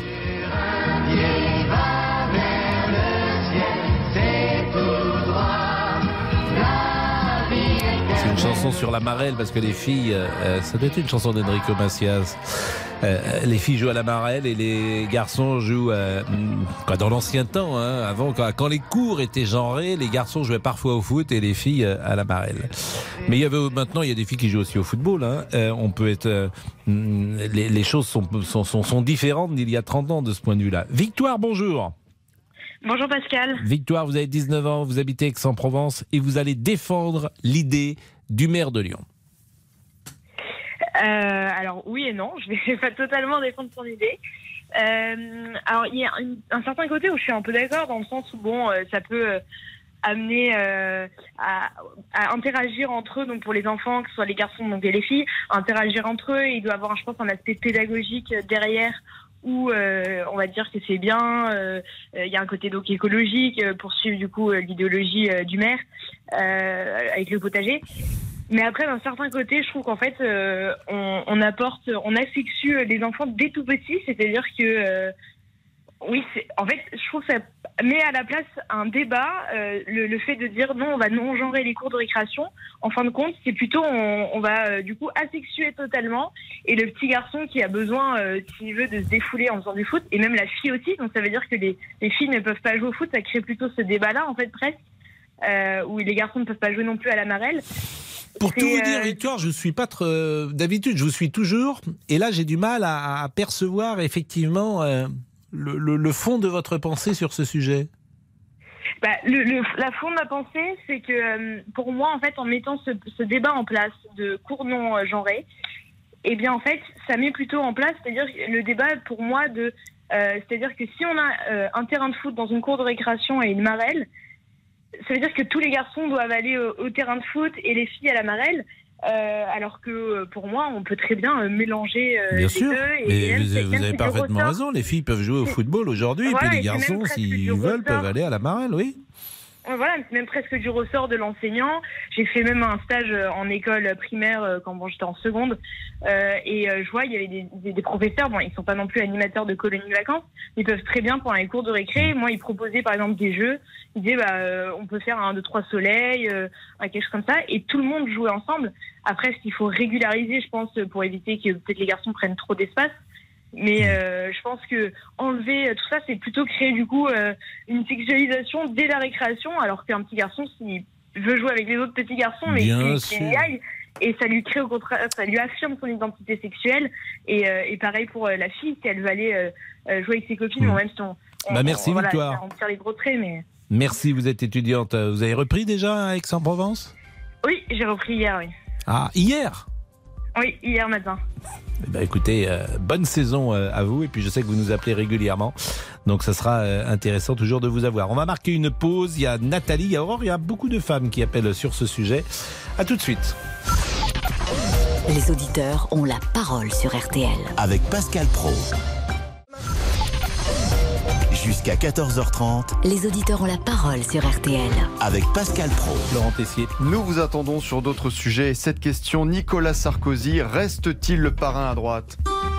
C'est une chanson sur la marelle, parce que les filles, euh, ça doit être une chanson d'Enrico Macias. Euh, les filles jouent à la marelle et les garçons jouent euh, quoi, dans l'ancien temps, hein, avant, quand, quand les cours étaient genrés, les garçons jouaient parfois au foot et les filles euh, à la marelle. Mais il y avait maintenant, il y a des filles qui jouent aussi au football. Hein. Euh, on peut être, euh, les, les choses sont, sont, sont, sont différentes d'il y a trente ans de ce point de vue-là. Victoire, bonjour. Bonjour Pascal. Victoire, vous avez dix-neuf ans, vous habitez Aix-en-Provence et vous allez défendre l'idée du maire de Lyon. Euh, alors oui et non, je vais pas totalement défendre son idée. Euh, alors il y a un, un certain côté où je suis un peu d'accord, dans le sens où bon, euh, ça peut euh, amener euh, à, à interagir entre eux, donc pour les enfants, que ce soit les garçons donc et les filles, interagir entre eux. Il doit avoir, je pense, un aspect pédagogique derrière, où euh, on va dire que c'est bien, il euh, euh, y a un côté donc écologique, euh, pour suivre du coup euh, l'idéologie euh, du maire euh, avec le potager. Mais après, d'un certain côté, je trouve qu'en fait, euh, on, on apporte, on asexue les enfants dès tout petit, c'est-à-dire que euh, oui, c'est, en fait, je trouve que ça met à la place un débat, euh, le, le fait de dire non, on va non-genrer les cours de récréation. En fin de compte, c'est plutôt, on, on va euh, du coup asexuer totalement. Et le petit garçon qui a besoin, euh, s'il veut, de se défouler en faisant du foot, et même la fille aussi, donc ça veut dire que les, les filles ne peuvent pas jouer au foot, ça crée plutôt ce débat-là, en fait, presque, euh, où les garçons ne peuvent pas jouer non plus à la marelle. Pour c'est tout vous dire, euh... Victoire, je suis pas trop... D'habitude, je vous suis toujours, et là, j'ai du mal à, à percevoir effectivement... Euh... Le, le, le fond de votre pensée sur ce sujet? bah, le, le, La fond de ma pensée, c'est que euh, pour moi, en fait, en mettant ce, ce débat en place de cours non euh, genrés, eh bien, en fait, ça met plutôt en place, c'est-à-dire le débat pour moi de, euh, c'est-à-dire que si on a euh, un terrain de foot dans une cour de récréation et une marelle, ça veut dire que tous les garçons doivent aller au, au terrain de foot et les filles à la marelle. Euh, alors que pour moi, on peut très bien euh, mélanger euh, bien les sûr. deux. Et mais même, vous, vous avez parfaitement raison. Les filles peuvent jouer au football aujourd'hui, voilà, et puis les garçons, s'ils veulent, ressort. peuvent aller à la marelle, oui. Voilà, c'est même presque du ressort de l'enseignant. J'ai fait même un stage en école primaire quand bon, j'étais en seconde. Euh, et je vois, il y avait des, des, des professeurs, bon, ils sont pas non plus animateurs de colonies de vacances, mais ils peuvent très bien, pendant les cours de récré, moi, ils proposaient par exemple des jeux. Ils disaient, bah, euh, on peut faire un, deux, trois soleils, euh, quelque chose comme ça, et tout le monde jouait ensemble. Après, ce qu'il faut régulariser, je pense, pour éviter que peut-être les garçons prennent trop d'espace. Mais euh, je pense que enlever tout ça, c'est plutôt créer du coup euh, une sexualisation dès la récréation, alors qu'un petit garçon, s'il veut jouer avec les autres petits garçons, mais il, il y aille, et ça lui crée au contraire, ça lui affirme son identité sexuelle. Et, euh, et pareil pour euh, la fille, si elle veut aller euh, jouer avec ses copines, mmh. bon, même si on, on, bah merci on, voilà, Victoire. On tire les gros traits, mais. Merci, vous êtes étudiante. Vous avez repris déjà à Aix-en-Provence? Oui, j'ai repris hier, oui. Ah, hier? Oui, hier matin. Eh ben, écoutez, euh, bonne saison euh, à vous, et puis je sais que vous nous appelez régulièrement, donc ça sera euh, intéressant toujours de vous avoir. On va marquer une pause, il y a Nathalie, il y a Aurore, il y a beaucoup de femmes qui appellent sur ce sujet. À tout de suite. Les auditeurs ont la parole sur R T L. Avec Pascal Praud. Jusqu'à quatorze heures trente. Les auditeurs ont la parole sur R T L. Avec Pascal Praud. Laurent Tessier. Nous vous attendons sur d'autres sujets. Et cette question, Nicolas Sarkozy reste-t-il le parrain à droite ?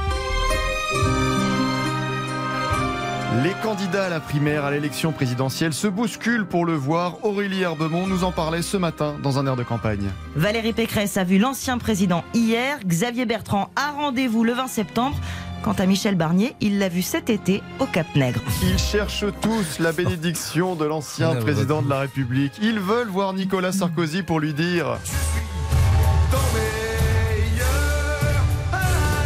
Les candidats à la primaire à l'élection présidentielle se bousculent pour le voir. Aurélie Herbemont nous en parlait ce matin dans un air de campagne. Valérie Pécresse a vu l'ancien président hier. Xavier Bertrand a rendez-vous le vingt septembre. Quant à Michel Barnier, il l'a vu cet été au Cap-Nègre. Ils cherchent tous la bénédiction de l'ancien président de la République. Ils veulent voir Nicolas Sarkozy pour lui dire...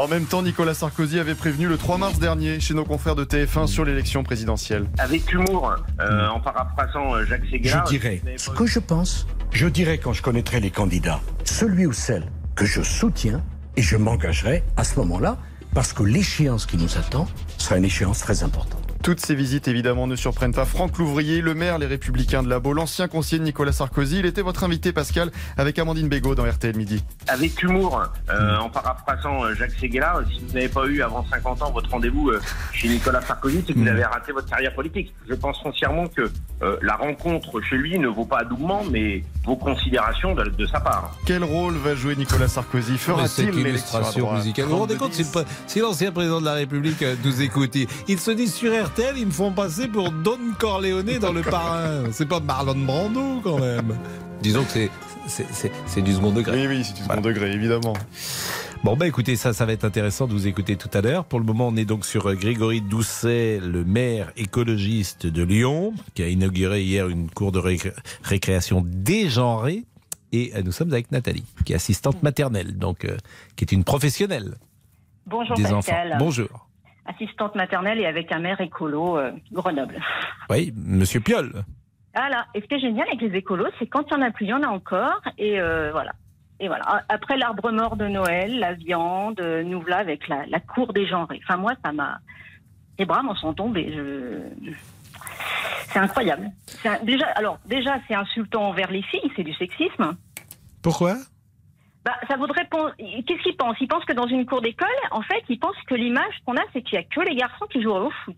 En même temps, Nicolas Sarkozy avait prévenu le trois mars dernier chez nos confrères de T F un sur l'élection présidentielle. Avec humour, euh, en paraphrasant Jacques Séguéla... Je dirais ce que je pense. Je dirais quand je connaîtrai les candidats, celui ou celle que je soutiens, et je m'engagerai à ce moment-là, parce que l'échéance qui nous attend sera une échéance très importante. Toutes ces visites, évidemment, ne surprennent pas Franck Louvrier, le maire Les Républicains de la Baule, l'ancien conseiller de Nicolas Sarkozy. Il était votre invité, Pascal, avec Amandine Bégaud dans R T L Midi. Avec humour, euh, en paraphrasant Jacques Séguéla, si vous n'avez pas eu avant cinquante ans votre rendez-vous euh, chez Nicolas Sarkozy, c'est que vous avez raté votre carrière politique. Je pense foncièrement que euh, la rencontre chez lui ne vaut pas doublement, mais vos considérations de, de sa part. Quel rôle va jouer Nicolas Sarkozy? Fera-t-il cette illustration musicale? Vous vous rendez compte, si, le, si l'ancien président de la République nous écoutait, il se dit sur R T L, ils me font passer pour Don Corleone dans Le Parrain. C'est pas Marlon Brando quand même. Disons que c'est, c'est, c'est, c'est du second degré. Oui, oui, c'est du second voilà. degré, évidemment. Bon, bah écoutez, ça, ça va être intéressant de vous écouter tout à l'heure. Pour le moment, on est donc sur Grégory Doucet, le maire écologiste de Lyon, qui a inauguré hier une cour de ré- récréation dégenrée. Et nous sommes avec Nathalie, qui est assistante maternelle, donc euh, qui est une professionnelle. Bonjour des Pascal. Enfants. Bonjour. Assistante maternelle et avec un maire écolo, euh, Grenoble. Oui, Monsieur Piolle. Voilà. Et ce qui est génial avec les écolos, c'est quand il n'y en a plus, il y en a encore. Et euh, voilà. Et voilà. Après l'arbre mort de Noël, la viande, nous voilà avec la, la cour dégenrée. Enfin, moi, ça m'a... Les bras m'en sont tombés. Je... C'est incroyable. C'est un... Déjà, alors, déjà, c'est insultant envers les filles, c'est du sexisme. Pourquoi ? Bah, ça voudrait. Qu'est-ce qu'ils pensent ? Ils pensent que dans une cour d'école, en fait, ils pensent que l'image qu'on a, c'est qu'il n'y a que les garçons qui jouent au foot.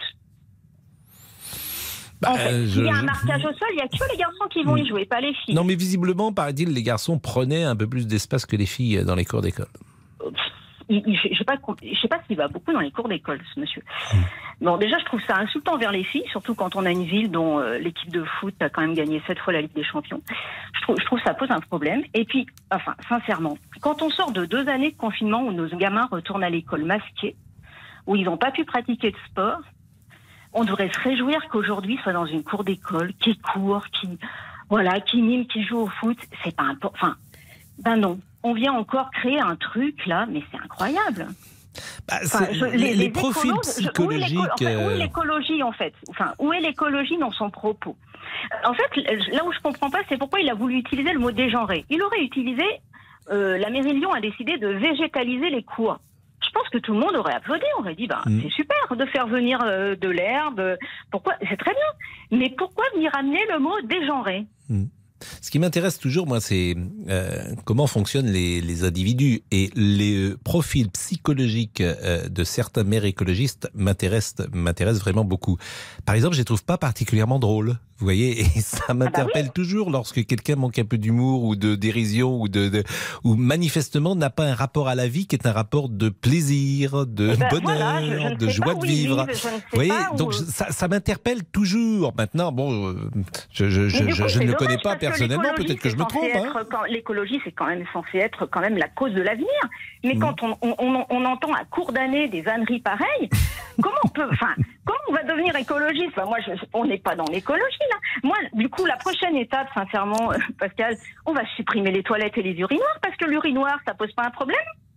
Bah, en fait, je... il y a un marquage au sol, il n'y a que les garçons qui vont y jouer, pas les filles. Non, mais visiblement, paraît-il, les garçons prenaient un peu plus d'espace que les filles dans les cours d'école. Je ne sais pas, je sais pas s'il va beaucoup dans les cours d'école, ce monsieur. Bon, déjà, je trouve ça insultant envers les filles, surtout quand on a une ville dont euh, l'équipe de foot a quand même gagné sept fois la Ligue des Champions. Je trouve, je trouve ça pose un problème. Et puis, enfin, sincèrement, quand on sort de deux années de confinement où nos gamins retournent à l'école masqués, où ils n'ont pas pu pratiquer de sport, on devrait se réjouir qu'aujourd'hui soit dans une cour d'école qui court, qui, voilà, qui mime, qui joue au foot. C'est pas important. Enfin, ben non. On vient encore créer un truc là, mais c'est incroyable. Bah, enfin, je, les, les, les profils écolos, psychologiques. Je, où, est en fait, où est l'écologie en fait ? Enfin, où est l'écologie dans son propos ? En fait, là où je comprends pas, c'est pourquoi il a voulu utiliser le mot dégenré. Il aurait utilisé. Euh, la mairie de Lyon a décidé de végétaliser les cours. Je pense que tout le monde aurait applaudi, aurait dit, bah, mmh. c'est super de faire venir euh, de l'herbe. Pourquoi ? C'est très bien. Mais pourquoi venir amener le mot dégenré ? mmh. Ce qui m'intéresse toujours, moi, c'est euh, comment fonctionnent les, les individus. Et les euh, profils psychologiques euh, de certains maires écologistes m'intéressent, m'intéressent vraiment beaucoup. Par exemple, je les trouve pas particulièrement drôles. Vous voyez, et ça m'interpelle ah bah oui. toujours lorsque quelqu'un manque un peu d'humour ou de dérision ou de, de ou manifestement n'a pas un rapport à la vie qui est un rapport de plaisir, de ben bonheur, voilà, je, je de joie de vivre. Vous voyez, donc où... ça, ça m'interpelle toujours. Maintenant, bon, je, je, je, je, je ne le connais pas personnellement, peut-être que je me trompe. Hein. Quand, l'écologie, c'est quand même censé être quand même la cause de l'avenir. Mais mmh. quand on, on, on, on entend à court d'année des âneries pareilles, comment on peut, enfin, comment on va devenir écologiste ? Enfin, moi, je, on n'est pas dans l'écologie. Moi, du coup, la prochaine étape, sincèrement, euh, Pascal, on va supprimer les toilettes et les urinoirs, parce que l'urinoir, ça pose pas un problème.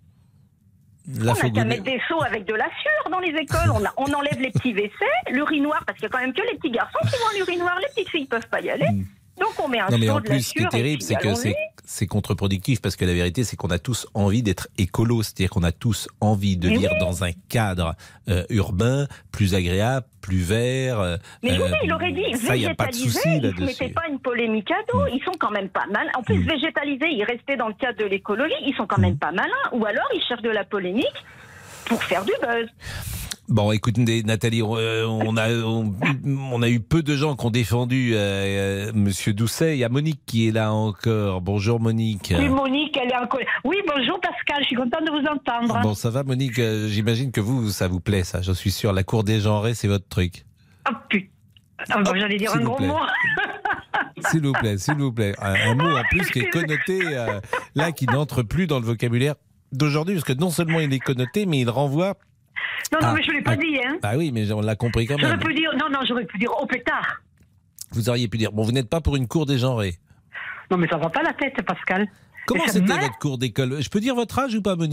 La on n'a qu'à mettre des seaux avec de la sueur dans les écoles, on, a, on enlève les petits W C, l'urinoir, parce qu'il y a quand même que les petits garçons qui vont à l'urinoir, les petites filles ne peuvent pas y aller. Donc on met un non, mais seau en de plus, la ce qui est sueur terrible, c'est que c'est, c'est contre-productif, parce que la vérité, c'est qu'on a tous envie d'être écolo, c'est-à-dire qu'on a tous envie de mais vivre oui. dans un cadre euh, urbain plus agréable, plus vert. Euh, mais oui, il aurait dit végétaliser, il ne mettait pas une polémique à dos, mmh. ils sont quand même pas mal. En plus, mmh. végétaliser, ils restaient dans le cadre de l'écologie, ils sont quand même mmh. pas malins, ou alors ils cherchent de la polémique pour faire du buzz. Bon, écoutez, Nathalie, on a, on, on a eu peu de gens qui ont défendu euh, Monsieur Doucet. Il y a Monique qui est là encore. Bonjour Monique. Oui, Monique, elle est encore. Oui, bonjour Pascal, je suis contente de vous entendre. Bon, ça va Monique, euh, j'imagine que vous, ça vous plaît ça, je suis sûr. La cour dégenrée, c'est votre truc. Oh putain, oh, bon, j'allais dire un gros mot. S'il vous plaît, s'il vous plaît. Un, un mot en plus qui est connoté, euh, là, qui n'entre plus dans le vocabulaire d'aujourd'hui, parce que non seulement il est connoté, mais il renvoie... Non, non, ah, mais je ne l'ai pas ah, dit, hein. Ah oui, mais on l'a compris quand même. J'aurais pu dire, non, non, j'aurais pu dire au pétard. Vous auriez pu dire, bon, vous n'êtes pas pour une cour dégenrée. Non, mais ça va pas la tête, Pascal. Comment c'était votre cour d'école ? Je peux dire votre âge ou pas, Monique ?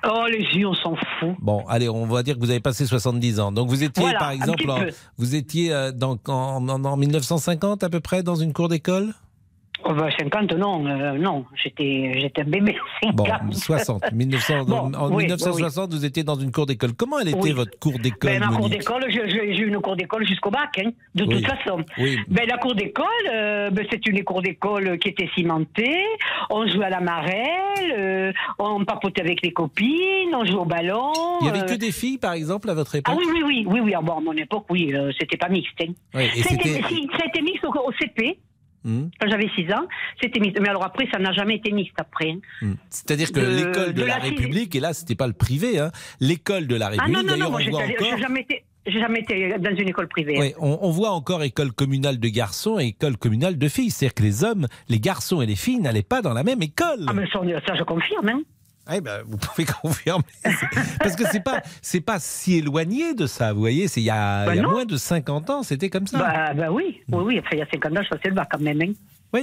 Oh, allez-y, on s'en fout. Bon, allez, on va dire que vous avez passé soixante-dix ans. Donc vous étiez, Voilà, par un exemple, petit en, peu. vous étiez euh, dans, en, en, en mille neuf cent cinquante à peu près dans une cour d'école? Oh, bah, cinquante, non, euh, non, j'étais, j'étais un bébé. Bon, cinquante. soixante. mille neuf cents, Bon, en oui, mille neuf cent soixante, oui, vous étiez dans une cour d'école. Comment elle était, Oui. votre cour d'école, Ben, ma cour Monique? d'école, j'ai j'ai eu une cour d'école jusqu'au bac, hein, de Oui. toute façon. Oui. Ben, la cour d'école, euh, ben, c'est une cour d'école qui était cimentée. On jouait à la marelle, euh, on papotait avec les copines, on jouait au ballon. Il y avait euh, que des filles, par exemple, à votre époque? Ah oui, oui, oui, oui, oui. Ah, bon, à mon époque, oui, euh, c'était pas mixte. Hein. Oui, et C'était- c'était- si, ça a été mixte au, au C P. Hum, Quand j'avais six ans, c'était mixte. Mais alors après, ça n'a jamais été mixte après. hein. hum. C'est-à-dire que De- l'école de, de la, la civile. République, et là, c'était pas le privé, hein, l'école de la Ah République, non, non, non, d'ailleurs, moi, on j'ai voit j'ai encore... jamais été, j'ai jamais été dans une école privée. hein. Oui, on, on voit encore école communale de garçons et école communale de filles. C'est-à-dire que les hommes, les garçons et les filles n'allaient pas dans la même école. Ah, mais ça, ça, je confirme. Hein. Eh ben, vous pouvez confirmer. Parce que c'est pas, c'est pas si éloigné de ça, vous voyez. C'est il y a, Bah il y a non. moins de cinquante ans, c'était comme ça. Bah, bah oui, oui, oui. Enfin, il y a cinquante ans, je faisais le bac quand même. Hein. Oui.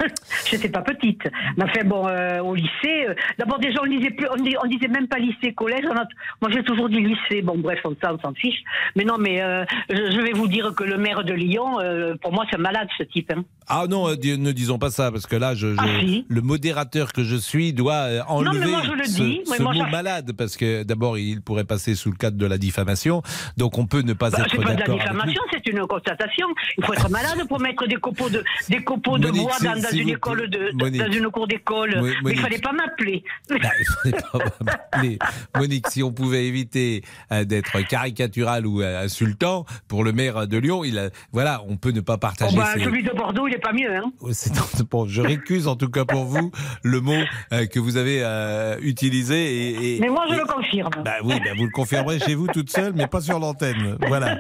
Je n'étais pas petite. Mais enfin, bon, euh, au lycée, euh, d'abord, déjà, on disait plus, on, dis- on disait même pas lycée, collège. On a- moi, j'ai toujours dit lycée. Bon, bref, on, ça, on s'en fiche. Mais non, mais euh, je, je vais vous dire que le maire de Lyon, euh, pour moi, c'est un malade, ce type. Hein. Ah non, euh, dis- ne disons pas ça, parce que là, je, je- Ah, si. le modérateur que je suis doit euh, enlever mais moi, je le ce, dis. ce Mais moi, mot ça- malade, parce que d'abord, il pourrait passer sous le cadre de la diffamation, donc on peut ne pas Bah, être c'est pas de la d'accord avec lui. diffamation, c'est une constatation. Il faut être malade pour mettre des copeaux de, des copeaux de Monique, bois si- dans, dans s'il une vous école de, plaît, de- Monique. dans une cour d'école. Mo- Mais il Monique. fallait pas m'appeler. Bah, il fallait pas m'appeler. Monique, si on pouvait éviter euh, d'être caricatural ou euh, insultant pour le maire de Lyon, il a, voilà, on peut ne pas Oh, partager. bah, ses- celui de Bordeaux, il est pas mieux. Hein. C'est bon, je récuse en tout cas pour vous le mot euh, que vous avez euh, utilisé. Et, et- Mais moi, je et- le confirme. Bah oui, bah vous le confirmerez chez vous toute seule, mais pas sur l'antenne. Voilà.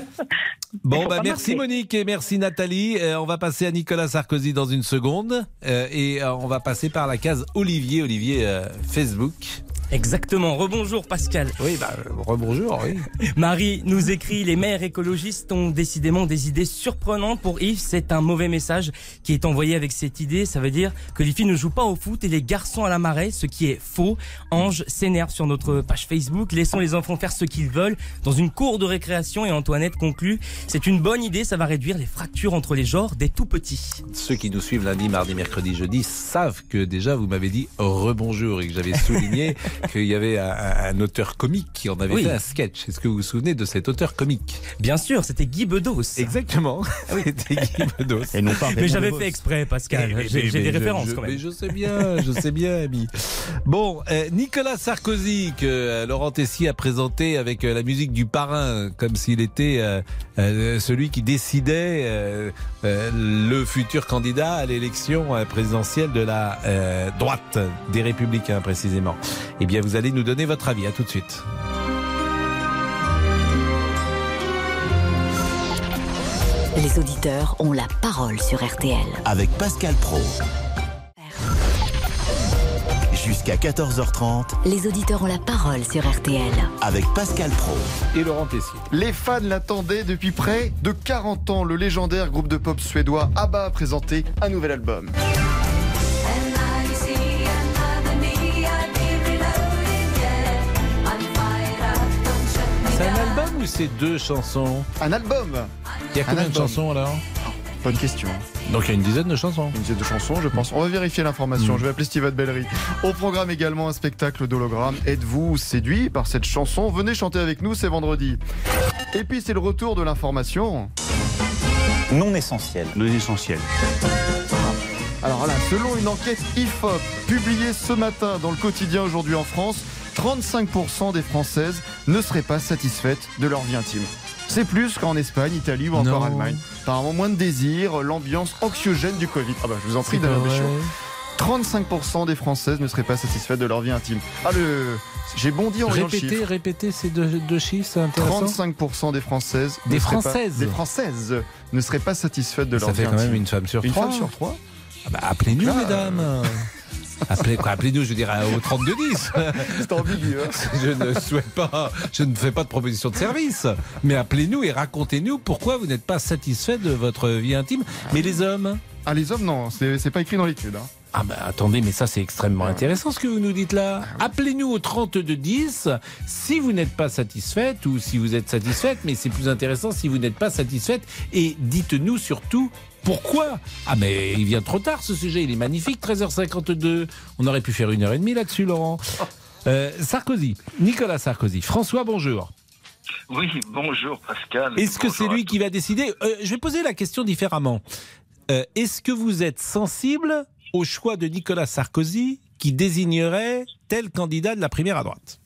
Bon, faut bah pas merci m'appeler. Monique et merci Nathalie. Euh, on va passer à Nicolas Sarkozy dans une seconde euh, et euh, on va passer par la case Olivier, Olivier euh, Facebook. Exactement. Rebonjour Pascal. Oui, bah, rebonjour, oui. Marie nous écrit: les maires écologistes ont décidément des idées surprenantes. Pour Yves, c'est un mauvais message qui est envoyé avec cette idée. Ça veut dire que les filles ne jouent pas au foot et les garçons à la marée, ce qui est faux. Ange s'énerve sur notre page Facebook. Laissons les enfants faire ce qu'ils veulent dans une cour de récréation. Et Antoinette conclut: c'est une bonne idée, ça va réduire les fractures entre les genres des tout petits. Ceux qui nous suivent lundi, mardi, mercredi, jeudi savent que déjà vous m'avez dit rebonjour et que j'avais souligné qu'il y avait un, un auteur comique qui en avait Oui. fait un sketch. Est-ce que vous vous souvenez de cet auteur comique? Bien sûr, c'était Guy Bedos. Exactement, c'était Guy Bedos. Et non pas Mais j'avais Raymond fait exprès, Pascal. Mais- J'ai mais- j'ai mais des je- références je- quand même. Mais je sais bien, je sais bien, ami. Bon, euh, Nicolas Sarkozy, que euh, Laurent Tessier a présenté avec euh, la musique du parrain, comme s'il était euh, euh, celui qui décidait euh, euh, le futur candidat à l'élection euh, présidentielle de la euh, droite, des Républicains précisément. Eh bien, vous allez nous donner votre avis. À tout de suite. Les auditeurs ont la parole sur R T L. Avec Pascal Pro. Jusqu'à quatorze heures trente. Les auditeurs ont la parole sur R T L. Avec Pascal Pro. Et Laurent Tessier. Les fans l'attendaient depuis près de quarante ans. Le légendaire groupe de pop suédois ABBA a présenté un nouvel album. C'est un album ou c'est deux chansons? Un album. Il y a Un combien de album. chansons alors? Bonne question. Donc il y a une dizaine de chansons. Une dizaine de chansons, je pense. On va vérifier l'information. Je vais appeler Steve Bellery. Au programme également un spectacle d'hologramme. Êtes-vous séduit par cette chanson? Venez chanter avec nous, c'est vendredi. Et puis c'est le retour de l'information. Non essentiel. Non essentiel. Alors là, selon une enquête I F O P publiée ce matin dans le quotidien Aujourd'hui en France, trente-cinq pour cent des Françaises ne seraient pas satisfaites de leur vie intime. C'est plus qu'en Espagne, Italie ou encore Non. Allemagne. Apparemment moins de désir, l'ambiance anxiogène du Covid. Ah bah je vous en prie, C'est Damien pas Béchiot. vrai. trente-cinq pour cent des Françaises ne seraient pas satisfaites de leur vie intime. Ah le... J'ai bondi en voyant le Répétez, chiffre. répétez ces deux, deux chiffres, c'est intéressant. trente-cinq pour cent des Françaises Des ne seraient pas- Françaises des Françaises ne seraient pas satisfaites de Ça leur fait vie quand même intime. une femme sur Une trois. femme sur trois. Ah bah, appelez-nous, Là, mesdames. Appelez, quoi, appelez-nous, je dirais au trente-deux dix. C'est ambigu, hein. Je ne souhaite pas, je ne fais pas de proposition de service, mais appelez-nous et racontez-nous pourquoi vous n'êtes pas satisfait de votre vie intime. Mais les hommes, Ah les hommes non, c'est c'est pas écrit dans l'étude. Hein. Ah ben attendez, mais ça c'est extrêmement intéressant ce que vous nous dites là. Appelez-nous au trente-deux dix si vous n'êtes pas satisfaite ou si vous êtes satisfaite, mais c'est plus intéressant si vous n'êtes pas satisfaite. Et dites-nous surtout pourquoi. Ah mais il vient trop tard ce sujet, il est magnifique, treize heures cinquante-deux. On aurait pu faire une heure et demie là-dessus, Laurent. Euh, Sarkozy, Nicolas Sarkozy. François, bonjour. Oui, bonjour Pascal. Est-ce que c'est lui qui va décider euh, Je vais poser la question différemment. Euh, est-ce que vous êtes sensible au choix de Nicolas Sarkozy qui désignerait tel candidat de la primaire à droite?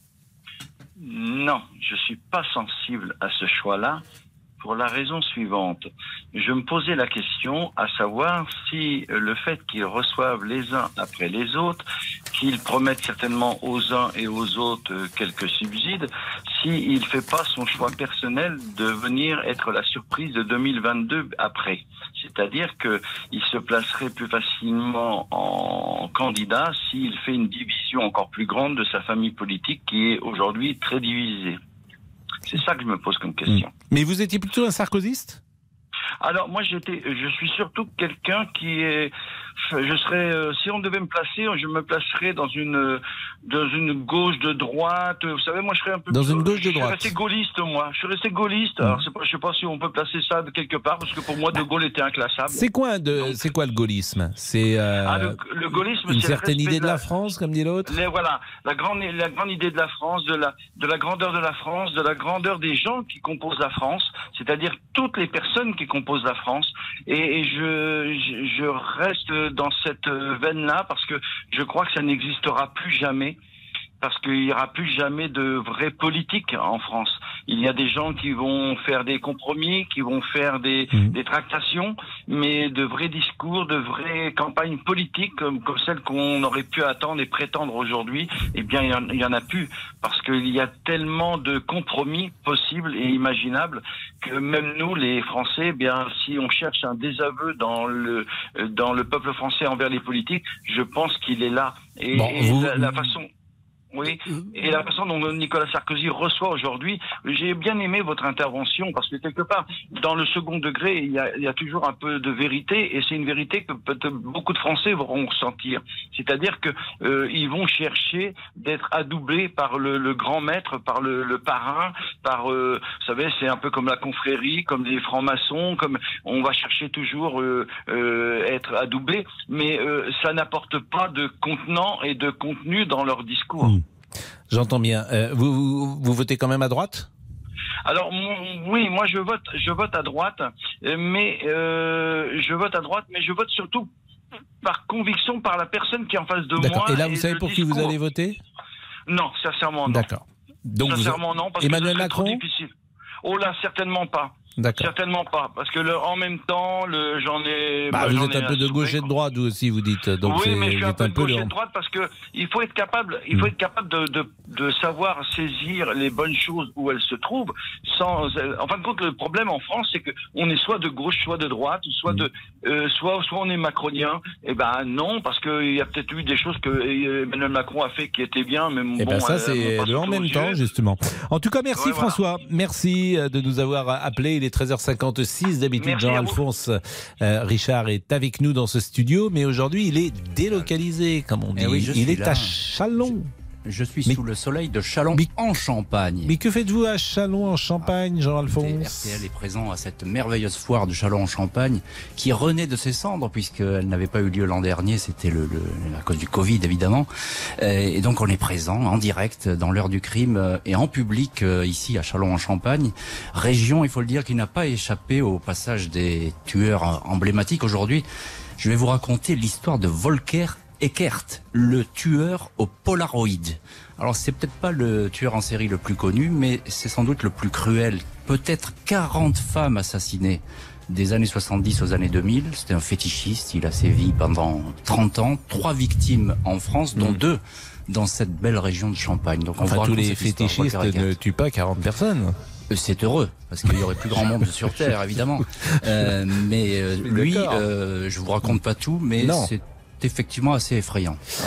Non, je ne suis pas sensible à ce choix-là pour la raison suivante. Je me posais la question à savoir si le fait qu'ils reçoivent les uns après les autres, qu'ils promettent certainement aux uns et aux autres quelques subsides, s'il ne fait pas son choix personnel de venir être la surprise de deux mille vingt-deux après. C'est-à-dire qu'il se placerait plus facilement en candidat s'il fait une division encore plus grande de sa famille politique qui est aujourd'hui très divisée. C'est ça que je me pose comme question. Mais vous étiez plutôt un sarkozyste ? Alors moi j'étais, je suis surtout quelqu'un qui est, je serais, euh, si on devait me placer, je me placerais dans une, dans une gauche de droite. Vous savez, moi je serais un peu dans une gauche de droite. Je suis resté gaulliste moi. Je suis resté gaulliste. Alors c'est pas, je sais pas si on peut placer ça de quelque part parce que pour moi De Gaulle était inclassable. C'est quoi de, c'est quoi le gaullisme ? C'est euh, ah, le, le gaullisme, une c'est certaine idée de la, de la France, comme dit l'autre. Les, voilà, la grande, la grande idée de la France, de la, de la grandeur de la France, de la grandeur des gens qui composent la France, c'est-à-dire toutes les personnes qui composent la France. Et, et je, je, je reste dans cette veine-là parce que je crois que ça n'existera plus jamais. Parce qu'il n'y aura plus jamais de vraie politique en France. Il y a des gens qui vont faire des compromis, qui vont faire des, mmh. des tractations, mais de vrais discours, de vraies campagnes politiques comme, comme celles qu'on aurait pu attendre et prétendre aujourd'hui, eh bien, il n'y en, en a plus. Parce qu'il y a tellement de compromis possibles et imaginables que même nous, les Français, eh bien, si on cherche un désaveu dans le, dans le peuple français envers les politiques, je pense qu'il est là. Et, bon, et vous... la, la façon... Oui, et la façon dont Nicolas Sarkozy reçoit aujourd'hui, j'ai bien aimé votre intervention parce que quelque part, dans le second degré, il y a, il y a toujours un peu de vérité et c'est une vérité que peut-être beaucoup de Français vont ressentir. C'est-à-dire que euh, ils vont chercher d'être adoubés par le, le grand maître, par le, le parrain, par, euh, vous savez, c'est un peu comme la confrérie, comme les francs-maçons, comme on va chercher toujours euh, euh, être adoubé, mais euh, ça n'apporte pas de contenant et de contenu dans leur discours. Mmh. J'entends bien. Euh, vous, vous, vous votez quand même à droite ? Alors mon, oui, moi je vote, je vote à droite, mais euh, je vote à droite, mais je vote surtout par conviction par la personne qui est en face de moi. Et là, vous et savez pour discours. Qui vous allez voter ? Non, sincèrement non. D'accord. Donc sincèrement vous... non, parce Emmanuel que c'est Macron ? trop difficile. Oh là, certainement pas. D'accord. Certainement pas, parce que le, en même temps, le, j'en ai. Bah, bah, vous j'en êtes un peu de gauche et de droite, vous aussi, vous dites. Donc oui, c'est, mais je suis un peu un de peu gauche le... et de droite parce que il faut être capable, il faut être capable de, de, de savoir saisir les bonnes choses où elles se trouvent. Sans, en fin de compte, le problème en France, c'est que on est soit de gauche, soit de droite, soit de, euh, soit, soit on est macronien. Eh ben non, parce qu'il y a peut-être eu des choses que Emmanuel Macron a fait qui étaient bien, mais eh bon. Ben ça, euh, c'est de en même temps, justement. En tout cas, merci ouais, François, voilà. Merci de nous avoir appelé. Il est treize heures cinquante-six d'habitude. Jean-Alphonse euh, Richard est avec nous dans ce studio, mais aujourd'hui il est délocalisé, comme on dit. Eh oui, il est là. à Châlons. Je, je suis mais, sous le soleil de Châlons mais, en Champagne. Mais que faites-vous à Châlons en Champagne, Jean-Alphonse ? R T L est présent à cette merveilleuse foire de Châlons en Champagne qui renaît de ses cendres puisqu'elle n'avait pas eu lieu l'an dernier, c'était le, le, à cause du Covid évidemment. Et donc on est présent en direct dans l'heure du crime et en public ici à Châlons en Champagne. Région, il faut le dire, qui n'a pas échappé au passage des tueurs emblématiques. Aujourd'hui, je vais vous raconter l'histoire de Volker Eckert, le tueur au Polaroid. Alors c'est peut-être pas le tueur en série le plus connu, mais c'est sans doute le plus cruel. Peut-être quarante femmes assassinées des années soixante-dix aux années deux mille. C'était un fétichiste, il a sévi pendant trente ans. Trois victimes en France, dont mmh. deux dans cette belle région de Champagne. Donc on enfin, tous les fétichistes ne tuent pas quarante personnes. C'est heureux, parce qu'il y aurait plus grand monde sur Terre, évidemment. Euh, mais euh, lui, euh, je vous raconte pas tout, mais non. c'est effectivement assez effrayant. Voilà.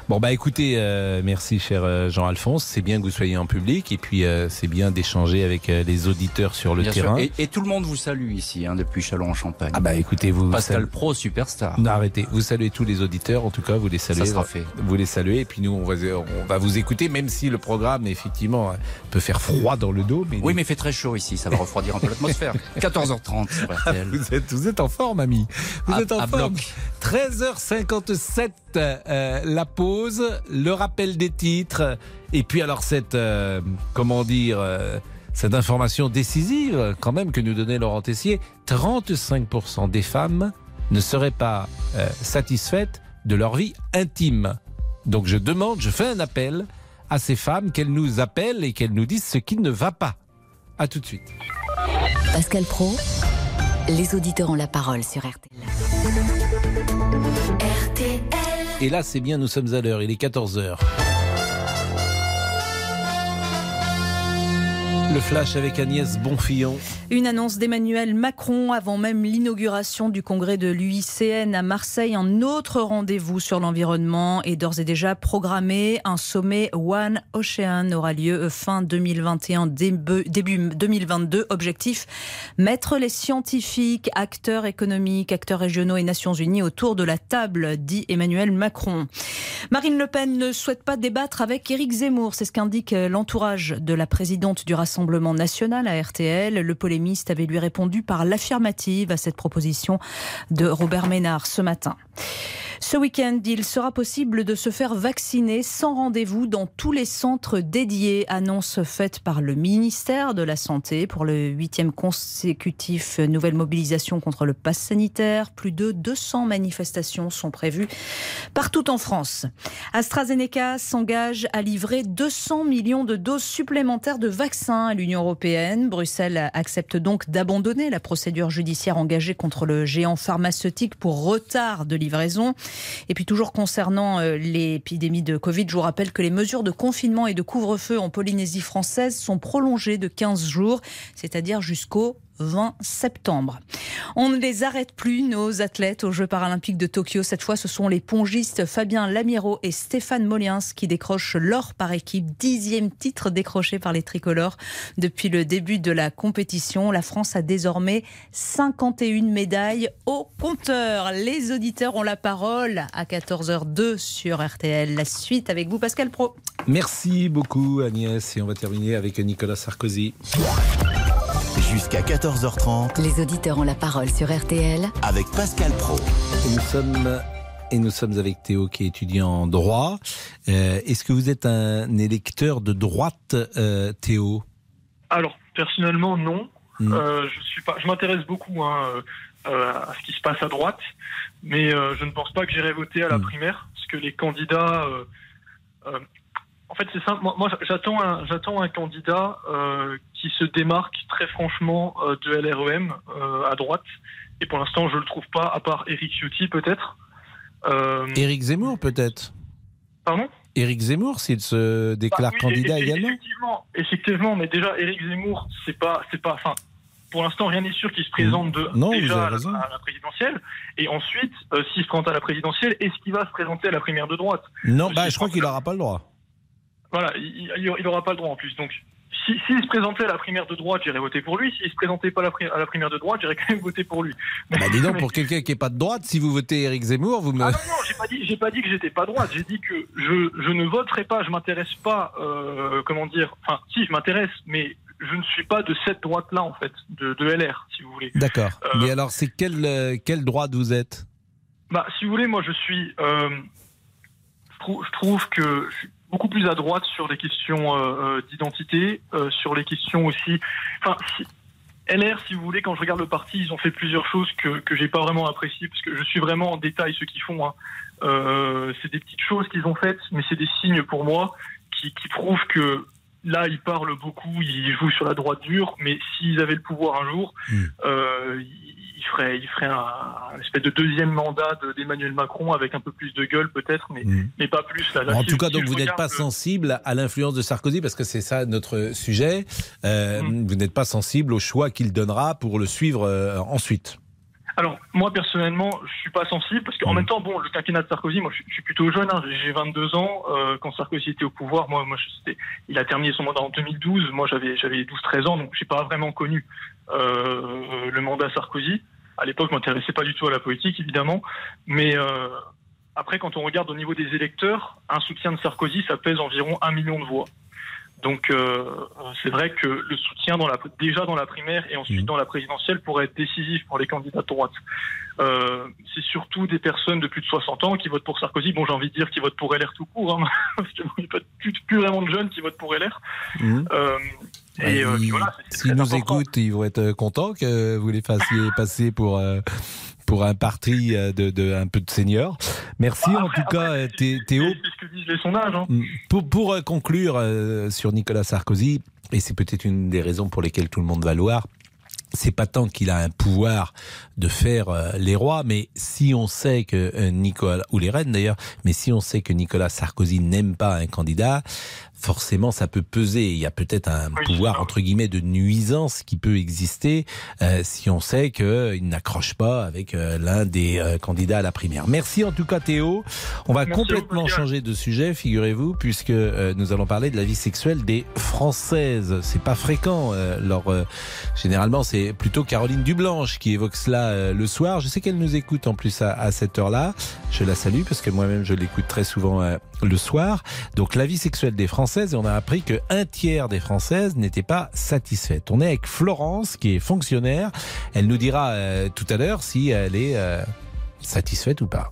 Bon bah écoutez, euh, merci cher euh, Jean-Alphonse, c'est bien que vous soyez en public et puis euh, c'est bien d'échanger avec euh, les auditeurs sur le Bien terrain. sûr. Et, et tout le monde vous salue ici, hein, depuis Châlons-en-Champagne. Ah bah écoutez, vous... Pascal sal... Pro, superstar. Non, arrêtez, vous saluez tous les auditeurs, en tout cas, vous les saluez. Ça sera fait. Vous les saluez et puis nous, on va, on va vous écouter, même si le programme, effectivement, peut faire froid dans le dos. Mais oui, mais il fait très chaud ici, ça va refroidir un peu l'atmosphère. quatorze heures trente sur R T L. Vous êtes, vous êtes en forme, ami. Vous à, êtes en à forme. Bloc. treize heures cinquante-sept, euh, la pause, le rappel des titres, et puis alors cette, euh, comment dire, euh, cette information décisive quand même que nous donnait Laurent Tessier, trente-cinq pour cent des femmes ne seraient pas euh, satisfaites de leur vie intime. Donc je demande, je fais un appel à ces femmes qu'elles nous appellent et qu'elles nous disent ce qui ne va pas. À tout de suite. Pascal Pro, les auditeurs ont la parole sur R T L. R T L. Et là, c'est bien, nous sommes à l'heure, il est quatorze heures. Le flash avec Agnès Bonfillon. Une annonce d'Emmanuel Macron avant même l'inauguration du congrès de l'U I C N à Marseille. Un autre rendez-vous sur l'environnement est d'ores et déjà programmé. Un sommet One Ocean aura lieu fin deux mille vingt et un, début, début deux mille vingt-deux. Objectif, mettre les scientifiques, acteurs économiques, acteurs régionaux et Nations Unies autour de la table, dit Emmanuel Macron. Marine Le Pen ne souhaite pas débattre avec Éric Zemmour. C'est ce qu'indique l'entourage de la présidente du Rassemblement national à R T L. Le polémiste avait lui répondu par l'affirmative à cette proposition de Robert Ménard ce matin. Ce week-end, il sera possible de se faire vacciner sans rendez-vous dans tous les centres dédiés. Annonce faite par le ministère de la Santé pour le huitième consécutif. Nouvelle mobilisation contre le pass sanitaire. Plus de deux cents manifestations sont prévues partout en France. AstraZeneca s'engage à livrer deux cents millions de doses supplémentaires de vaccins à l'Union européenne. Bruxelles accepte donc d'abandonner la procédure judiciaire engagée contre le géant pharmaceutique pour retard de livraison. Et puis toujours concernant l'épidémie de Covid, je vous rappelle que les mesures de confinement et de couvre-feu en Polynésie française sont prolongées de quinze jours, c'est-à-dire jusqu'au vingt septembre. On ne les arrête plus, nos athlètes, aux Jeux paralympiques de Tokyo. Cette fois, ce sont les pongistes Fabien Lamiro et Stéphane Molliens qui décrochent l'or par équipe. Dixième titre décroché par les tricolores depuis le début de la compétition. La France a désormais cinquante et une médailles au compteur. Les auditeurs ont la parole à quatorze heures deux sur R T L. La suite avec vous, Pascal Pro. Merci beaucoup, Agnès. Et on va terminer avec Nicolas Sarkozy. Jusqu'à quatorze heures trente. Les auditeurs ont la parole sur R T L. Avec Pascal Pro. Et nous sommes, et nous sommes avec Théo qui est étudiant en droit. Euh, est-ce que vous êtes un électeur de droite, euh, Théo ? Alors, personnellement, non. Mmh. Euh, je suis pas, je m'intéresse beaucoup hein, euh, à ce qui se passe à droite, mais euh, je ne pense pas que j'irai voter à la mmh. primaire, parce que les candidats... Euh, euh, En fait, c'est simple. Moi, moi j'attends un, j'attends un candidat euh, qui se démarque très franchement euh, de L R E M euh, à droite. Et pour l'instant, je le trouve pas, à part Éric Ciotti peut-être. Euh... Éric Zemmour peut-être. Pardon ? Éric Zemmour, s'il se déclare bah, oui, candidat et, et, également. Effectivement, effectivement, mais déjà Éric Zemmour, c'est pas, c'est pas. Enfin, pour l'instant, rien n'est sûr qu'il se présente de, non, déjà à la, à la présidentielle. Et ensuite, euh, s'il se présente à la présidentielle, est-ce qu'il va se présenter à la primaire de droite ? Non, bah, je crois qu'il n'aura pas le droit. Voilà, il n'aura pas le droit en plus. Donc, s'il si, si se présentait à la primaire de droite, j'irais voter pour lui. S'il ne se présentait pas à la primaire de droite, j'irais quand même voter pour lui. Bah dis donc, pour quelqu'un qui n'est pas de droite, si vous votez Éric Zemmour, vous me... Ah non, non, j'ai pas dit, j'ai pas dit que j'étais pas droite. J'ai dit que je, je ne voterai pas, je m'intéresse pas, euh, comment dire... Enfin, si, je m'intéresse, mais je ne suis pas de cette droite-là, en fait, de, de L R, si vous voulez. D'accord. Euh, mais alors, c'est quelle, euh, quelle droite vous êtes ? Bah, si vous voulez, moi, je suis... Euh, je, trouve, je trouve que... Je suis beaucoup plus à droite sur les questions euh, d'identité, euh, sur les questions aussi... Enfin, si, L R, si vous voulez, quand je regarde le parti, ils ont fait plusieurs choses que que j'ai pas vraiment appréciées, parce que je suis vraiment en détail ce qu'ils font. Hein. Euh, c'est des petites choses qu'ils ont faites, mais c'est des signes pour moi qui, qui prouvent que là, ils parlent beaucoup, ils jouent sur la droite dure, mais s'ils avaient le pouvoir un jour, mmh. euh, ils feraient, ils feraient un, un espèce de deuxième mandat de, d'Emmanuel Macron avec un peu plus de gueule peut-être, mais, mmh. mais pas plus. Là, là, en si, tout cas, si donc vous n'êtes pas le... sensible à l'influence de Sarkozy, parce que c'est ça notre sujet. Euh, mmh. Vous n'êtes pas sensible au choix qu'il donnera pour le suivre euh, ensuite. Alors, moi, personnellement, je suis pas sensible, parce qu'en mmh. même temps, bon, le quinquennat de Sarkozy, moi, je, je suis plutôt jeune, hein, j'ai vingt-deux ans, euh, quand Sarkozy était au pouvoir, moi, moi c'était, il a terminé son mandat en deux mille douze, moi, j'avais, j'avais douze treize ans, donc j'ai pas vraiment connu euh, le mandat Sarkozy. À l'époque, je m'intéressais pas du tout à la politique, évidemment, mais euh, après, quand on regarde au niveau des électeurs, un soutien de Sarkozy, ça pèse environ un million de voix. Donc euh, c'est vrai que le soutien dans la, déjà dans la primaire et ensuite mmh. dans la présidentielle pourrait être décisif pour les candidats de droite. Euh, c'est surtout des personnes de plus de soixante ans qui votent pour Sarkozy. Bon, j'ai envie de dire qu'ils votent pour L R tout court, hein, parce qu'il n'y a pas plus, plus vraiment de jeunes qui votent pour L R. Mmh. Euh, et euh, puis voilà, c'est, c'est S'ils nous important. écoutent, ils vont être contents que vous les fassiez passer pour... Euh... pour un parti de, de un peu de seniors. Merci ah, après, en tout après, cas c'est, Théo. C'est ce que disent les sondages. Hein. Pour, pour conclure euh, sur Nicolas Sarkozy, et c'est peut-être une des raisons pour lesquelles tout le monde va le voir, c'est pas tant qu'il a un pouvoir de faire euh, les rois, mais si on sait que euh, Nicolas, ou les reines d'ailleurs, mais si on sait que Nicolas Sarkozy n'aime pas un candidat, forcément ça peut peser. Il y a peut-être un oui, pouvoir entre guillemets de nuisance qui peut exister euh, si on sait qu'il n'accroche pas avec euh, l'un des euh, candidats à la primaire. Merci en tout cas Théo. On va Merci complètement beaucoup. changer de sujet, figurez-vous, puisque euh, nous allons parler de la vie sexuelle des Françaises. C'est pas fréquent. Euh, leur, euh, généralement c'est plutôt Caroline Dublanche qui évoque cela euh, le soir. Je sais qu'elle nous écoute en plus à, à cette heure-là. Je la salue parce que moi-même je l'écoute très souvent euh, le soir. Donc la vie sexuelle des Françaises, et on a appris qu'un tiers des Françaises n'étaient pas satisfaites. On est avec Florence qui est fonctionnaire. Elle nous dira euh, tout à l'heure si elle est euh, satisfaite ou pas.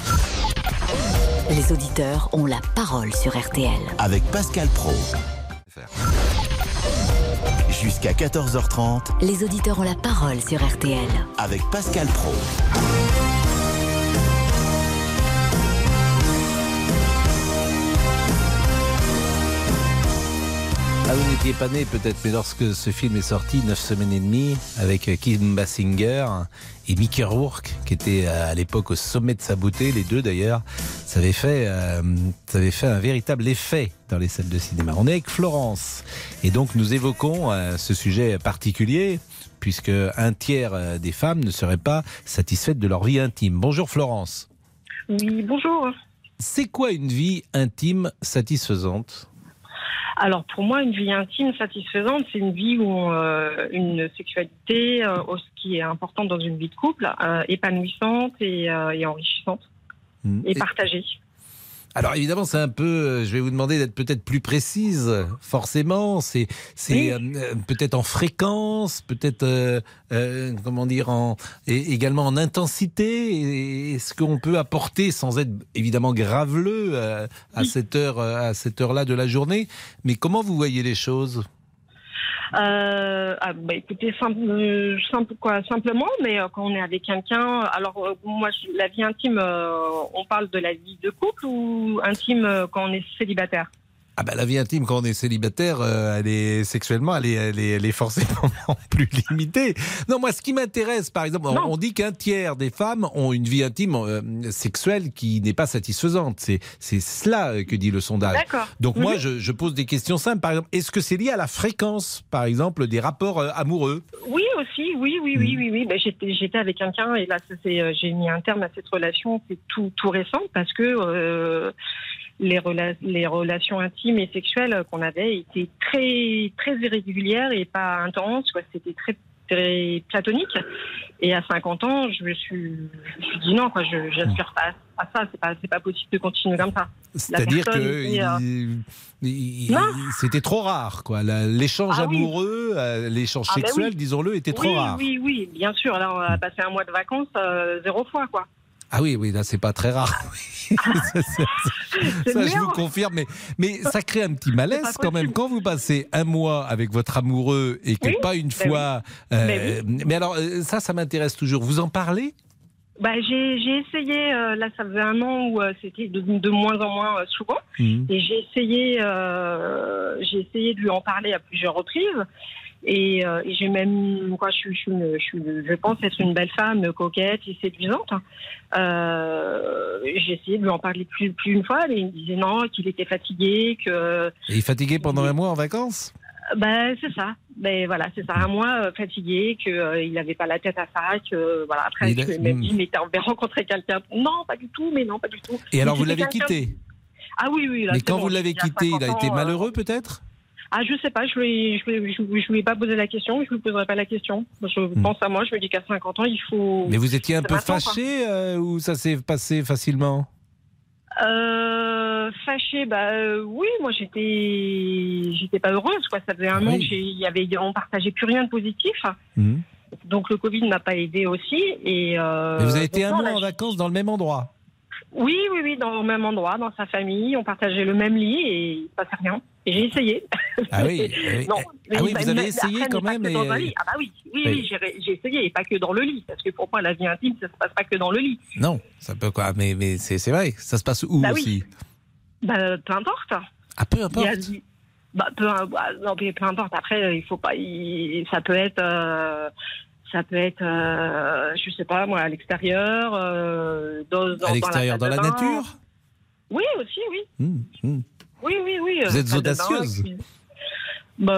Les auditeurs ont la parole sur R T L. Avec Pascal Praud. Jusqu'à quatorze heures trente. Les auditeurs ont la parole sur R T L. Avec Pascal Praud. Ah, vous n'étiez pas né peut-être, mais lorsque ce film est sorti, neuf semaines et demie, avec Kim Basinger et Mickey Rourke, qui était à l'époque au sommet de sa beauté, les deux d'ailleurs, ça avait fait, euh, ça avait fait un véritable effet dans les salles de cinéma. On est avec Florence, et donc nous évoquons euh, ce sujet particulier, puisque un tiers des femmes ne seraient pas satisfaites de leur vie intime. Bonjour Florence. Oui, bonjour. C'est quoi une vie intime satisfaisante ? Alors pour moi, une vie intime satisfaisante, c'est une vie où euh, une sexualité, euh, ce qui est important dans une vie de couple, euh, épanouissante et, euh, et enrichissante mmh. et, et partagée. Alors évidemment, c'est un peu, je vais vous demander d'être peut-être plus précise, forcément, c'est, c'est oui. euh, peut-être en fréquence, peut-être, euh, euh, comment dire, en, et également en intensité, est-ce qu'on peut apporter, sans être évidemment graveleux euh, à, oui. cette heure, à cette heure-là de la journée, mais comment vous voyez les choses ? Euh, ah, bah, écoutez, simple, simple, quoi, simplement, mais euh, quand on est avec quelqu'un, alors euh, moi, je, la vie intime, euh, on parle de la vie de couple ou intime euh, quand on est célibataire ? Ah bah la vie intime quand on est célibataire, euh, elle est sexuellement, elle est, elle est, elle est forcément plus limitée. Non, moi ce qui m'intéresse, par exemple, on, on dit qu'un tiers des femmes ont une vie intime euh, sexuelle qui n'est pas satisfaisante. C'est, c'est cela que dit le sondage. D'accord. Donc mmh. moi je, je pose des questions simples. Par exemple, est-ce que c'est lié à la fréquence, par exemple, des rapports euh, amoureux ? Oui aussi, oui, oui, mmh. oui, oui, oui. Ben, j'étais, j'étais avec quelqu'un et là ça, c'est, euh, j'ai mis un terme à cette relation. C'est tout, tout récent parce que. Euh, Les, rela- les relations intimes et sexuelles qu'on avait étaient très, très irrégulières et pas intenses, quoi. C'était très, très platonique. Et à cinquante ans, je me suis, je me suis dit non, quoi, je n'aspire pas à ça. C'est pas, c'est pas possible de continuer comme ça. C'est-à-dire que était, euh... il, il, c'était trop rare, quoi. La, l'échange ah, amoureux, oui. l'échange ah, sexuel, ben oui. disons-le, était trop oui, rare. Oui, oui, bien sûr. Alors, on a passé un mois de vacances, euh, zéro fois, quoi. Ah oui, oui, là, c'est pas très rare. ça, ça, ça je vous confirme. Mais, mais ça crée un petit malaise quand même. Quand vous passez un mois avec votre amoureux et que oui, pas une ben fois... Oui. Euh, ben oui. Mais alors, ça, ça m'intéresse toujours. Vous en parlez ? Bah, j'ai, j'ai essayé, euh, là ça faisait un an où euh, c'était de, de moins en moins euh, souvent. Mmh. Et j'ai essayé, euh, j'ai essayé de lui en parler à plusieurs reprises. Et, euh, et j'ai même, quoi, je, je, je, je pense être une belle femme, coquette et séduisante. Euh, j'ai essayé de lui en parler plus, plus une fois, mais il me disait non, qu'il était fatigué, que. Et il est fatigué pendant un mois en vacances ? Ben, c'est ça. Ben, voilà, c'est ça. Un mois euh, fatigué, qu'il euh, n'avait pas la tête à ça, que euh, voilà. Après, Il je a- lui ai même Hmm. dit, mais t'as rencontré quelqu'un? Non, pas du tout, mais non, pas du tout. Et alors, Mais vous c'était l'avez quelqu'un- quitté? Ah oui, oui. Là, Mais c'est quand bon, vous l'avez il y a quitté, il a cinquante été ans, euh, malheureux peut-être? Ah, je sais pas, je lui, je lui, je lui, je lui ai pas posé la question, je lui poserai pas la question. Je pense à moi, je me dis qu'à cinquante ans, il faut. Mais vous étiez un c'est peu vingt ans, quoi. fâché euh, ou ça s'est passé facilement? Euh, fâchée, bah euh, oui, moi j'étais, j'étais pas heureuse, quoi. Ça faisait un Ah an oui. que j'ai, il y avait, on partageait plus rien de positif. Mhm. Donc le Covid n'a pas aidé aussi. Et euh, Mais vous avez été donc, un non, mois là, en vacances dans le même endroit? Oui, oui, oui, dans le même endroit, dans sa famille, on partageait le même lit et il se passait rien. Et j'ai essayé. Ah oui, ah oui. Non, Ah oui, mais- vous avez mais essayé après, quand mais même pas que dans et- un lit. Ah bah oui, oui, Oui. oui, j'ai, j'ai essayé et pas que dans le lit, parce que pour moi la vie intime, ça se passe pas que dans le lit. Non, ça peut quoi, mais, mais c'est c'est vrai, ça se passe où Bah oui. aussi? Bah peu importe. Ah, peu Il y importe. a- bah, peu, bah, non, mais peu importe. Après, il faut pas. il- ça peut être. euh, ça peut être. euh, je sais pas moi, à l'extérieur. euh, dans, dans- À l'extérieur, dans dans la, la salle de bain. nature? Oui, aussi, oui. Hum, hum. Oui, oui, oui. Vous euh, êtes salle de bain, audacieuse. cuisine. Bah,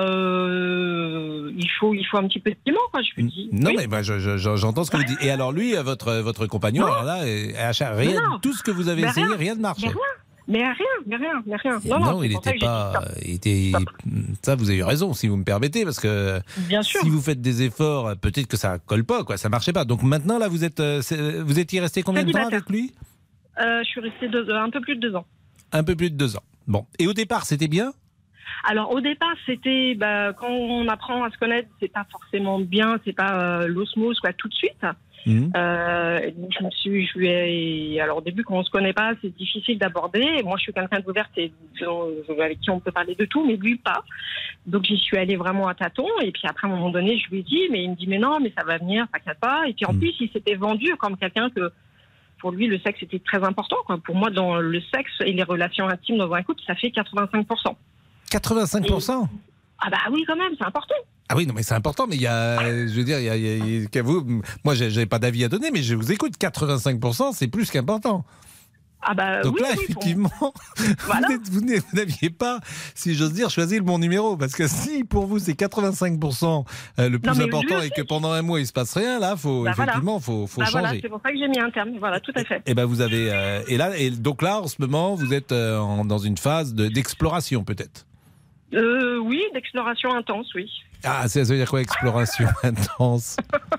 euh, il faut, il faut un petit peu de piment, quoi. Je me dis. Non, Oui. mais moi, je- je- je- j'entends ce que vous dites. Et alors, lui, votre, votre compagnon, Non. alors là, euh, à chaque- rien, Mais non. tout ce que vous avez Mais essayé, rien. rien ne marchait. Mais rien, mais rien, mais rien, mais rien. Et Non, non, non, c'est il pour ça n'était que j'ai dit pas. stop. Il était, ça, vous avez eu raison, si vous me permettez, parce que Bien sûr. si vous faites des efforts, peut-être que ça colle pas, quoi, ça marchait pas. Donc maintenant, là, vous êtes, euh, c'est- vous étiez resté combien de temps Célibataire. avec lui? Euh, je suis restée deux, un peu plus de deux ans. Un peu plus de deux ans. Bon. Et au départ, c'était bien? Alors au départ, c'était bah, quand on apprend à se connaître, c'est pas forcément bien, c'est pas euh, l'osmose quoi tout de suite. Mhm. Euh, je me suis, je lui ai, alors au début quand on se connaît pas, c'est difficile d'aborder. Moi, je suis quelqu'un d'ouverte et euh, avec qui on peut parler de tout, mais lui pas. Donc j'y suis allée vraiment à tâtons. Et puis après à un moment donné, je lui ai dit, mais il me dit mais non, mais ça va venir, t'inquiète pas. Et puis en plus, il s'était vendu comme quelqu'un que pour lui le sexe était très important quoi. Pour moi, dans le sexe et les relations intimes dans un couple, ça fait quatre-vingt-cinq pour cent. quatre-vingt-cinq pour cent? Ah bah oui, quand même, c'est important. Ah oui, non, mais c'est important, mais il y a, je veux dire, il y a, il y a- il y a- vous, moi, j'ai- j'avais pas d'avis à donner, mais je vous écoute, quatre-vingt-cinq pour cent, c'est plus qu'important. Ah bah Donc oui, là, oui, pour- effectivement, Voilà. vous n'êtes- vous n'êtes- vous n'aviez pas, si j'ose dire, choisi le bon numéro. Parce que si pour vous c'est quatre-vingt-cinq pour cent euh, le plus Non, mais lui important aussi. et que pendant un mois il se passe rien, là, faut, Bah voilà. effectivement, faut, faut Bah changer. voilà, c'est pour ça que j'ai mis un terme. Voilà, tout à fait. Et ben vous avez, euh, et là, et donc là, en ce moment, vous êtes euh, en- dans une phase de- d'exploration peut-être. Euh, oui, d'exploration intense, oui. Ah, ça veut dire quoi, exploration intense?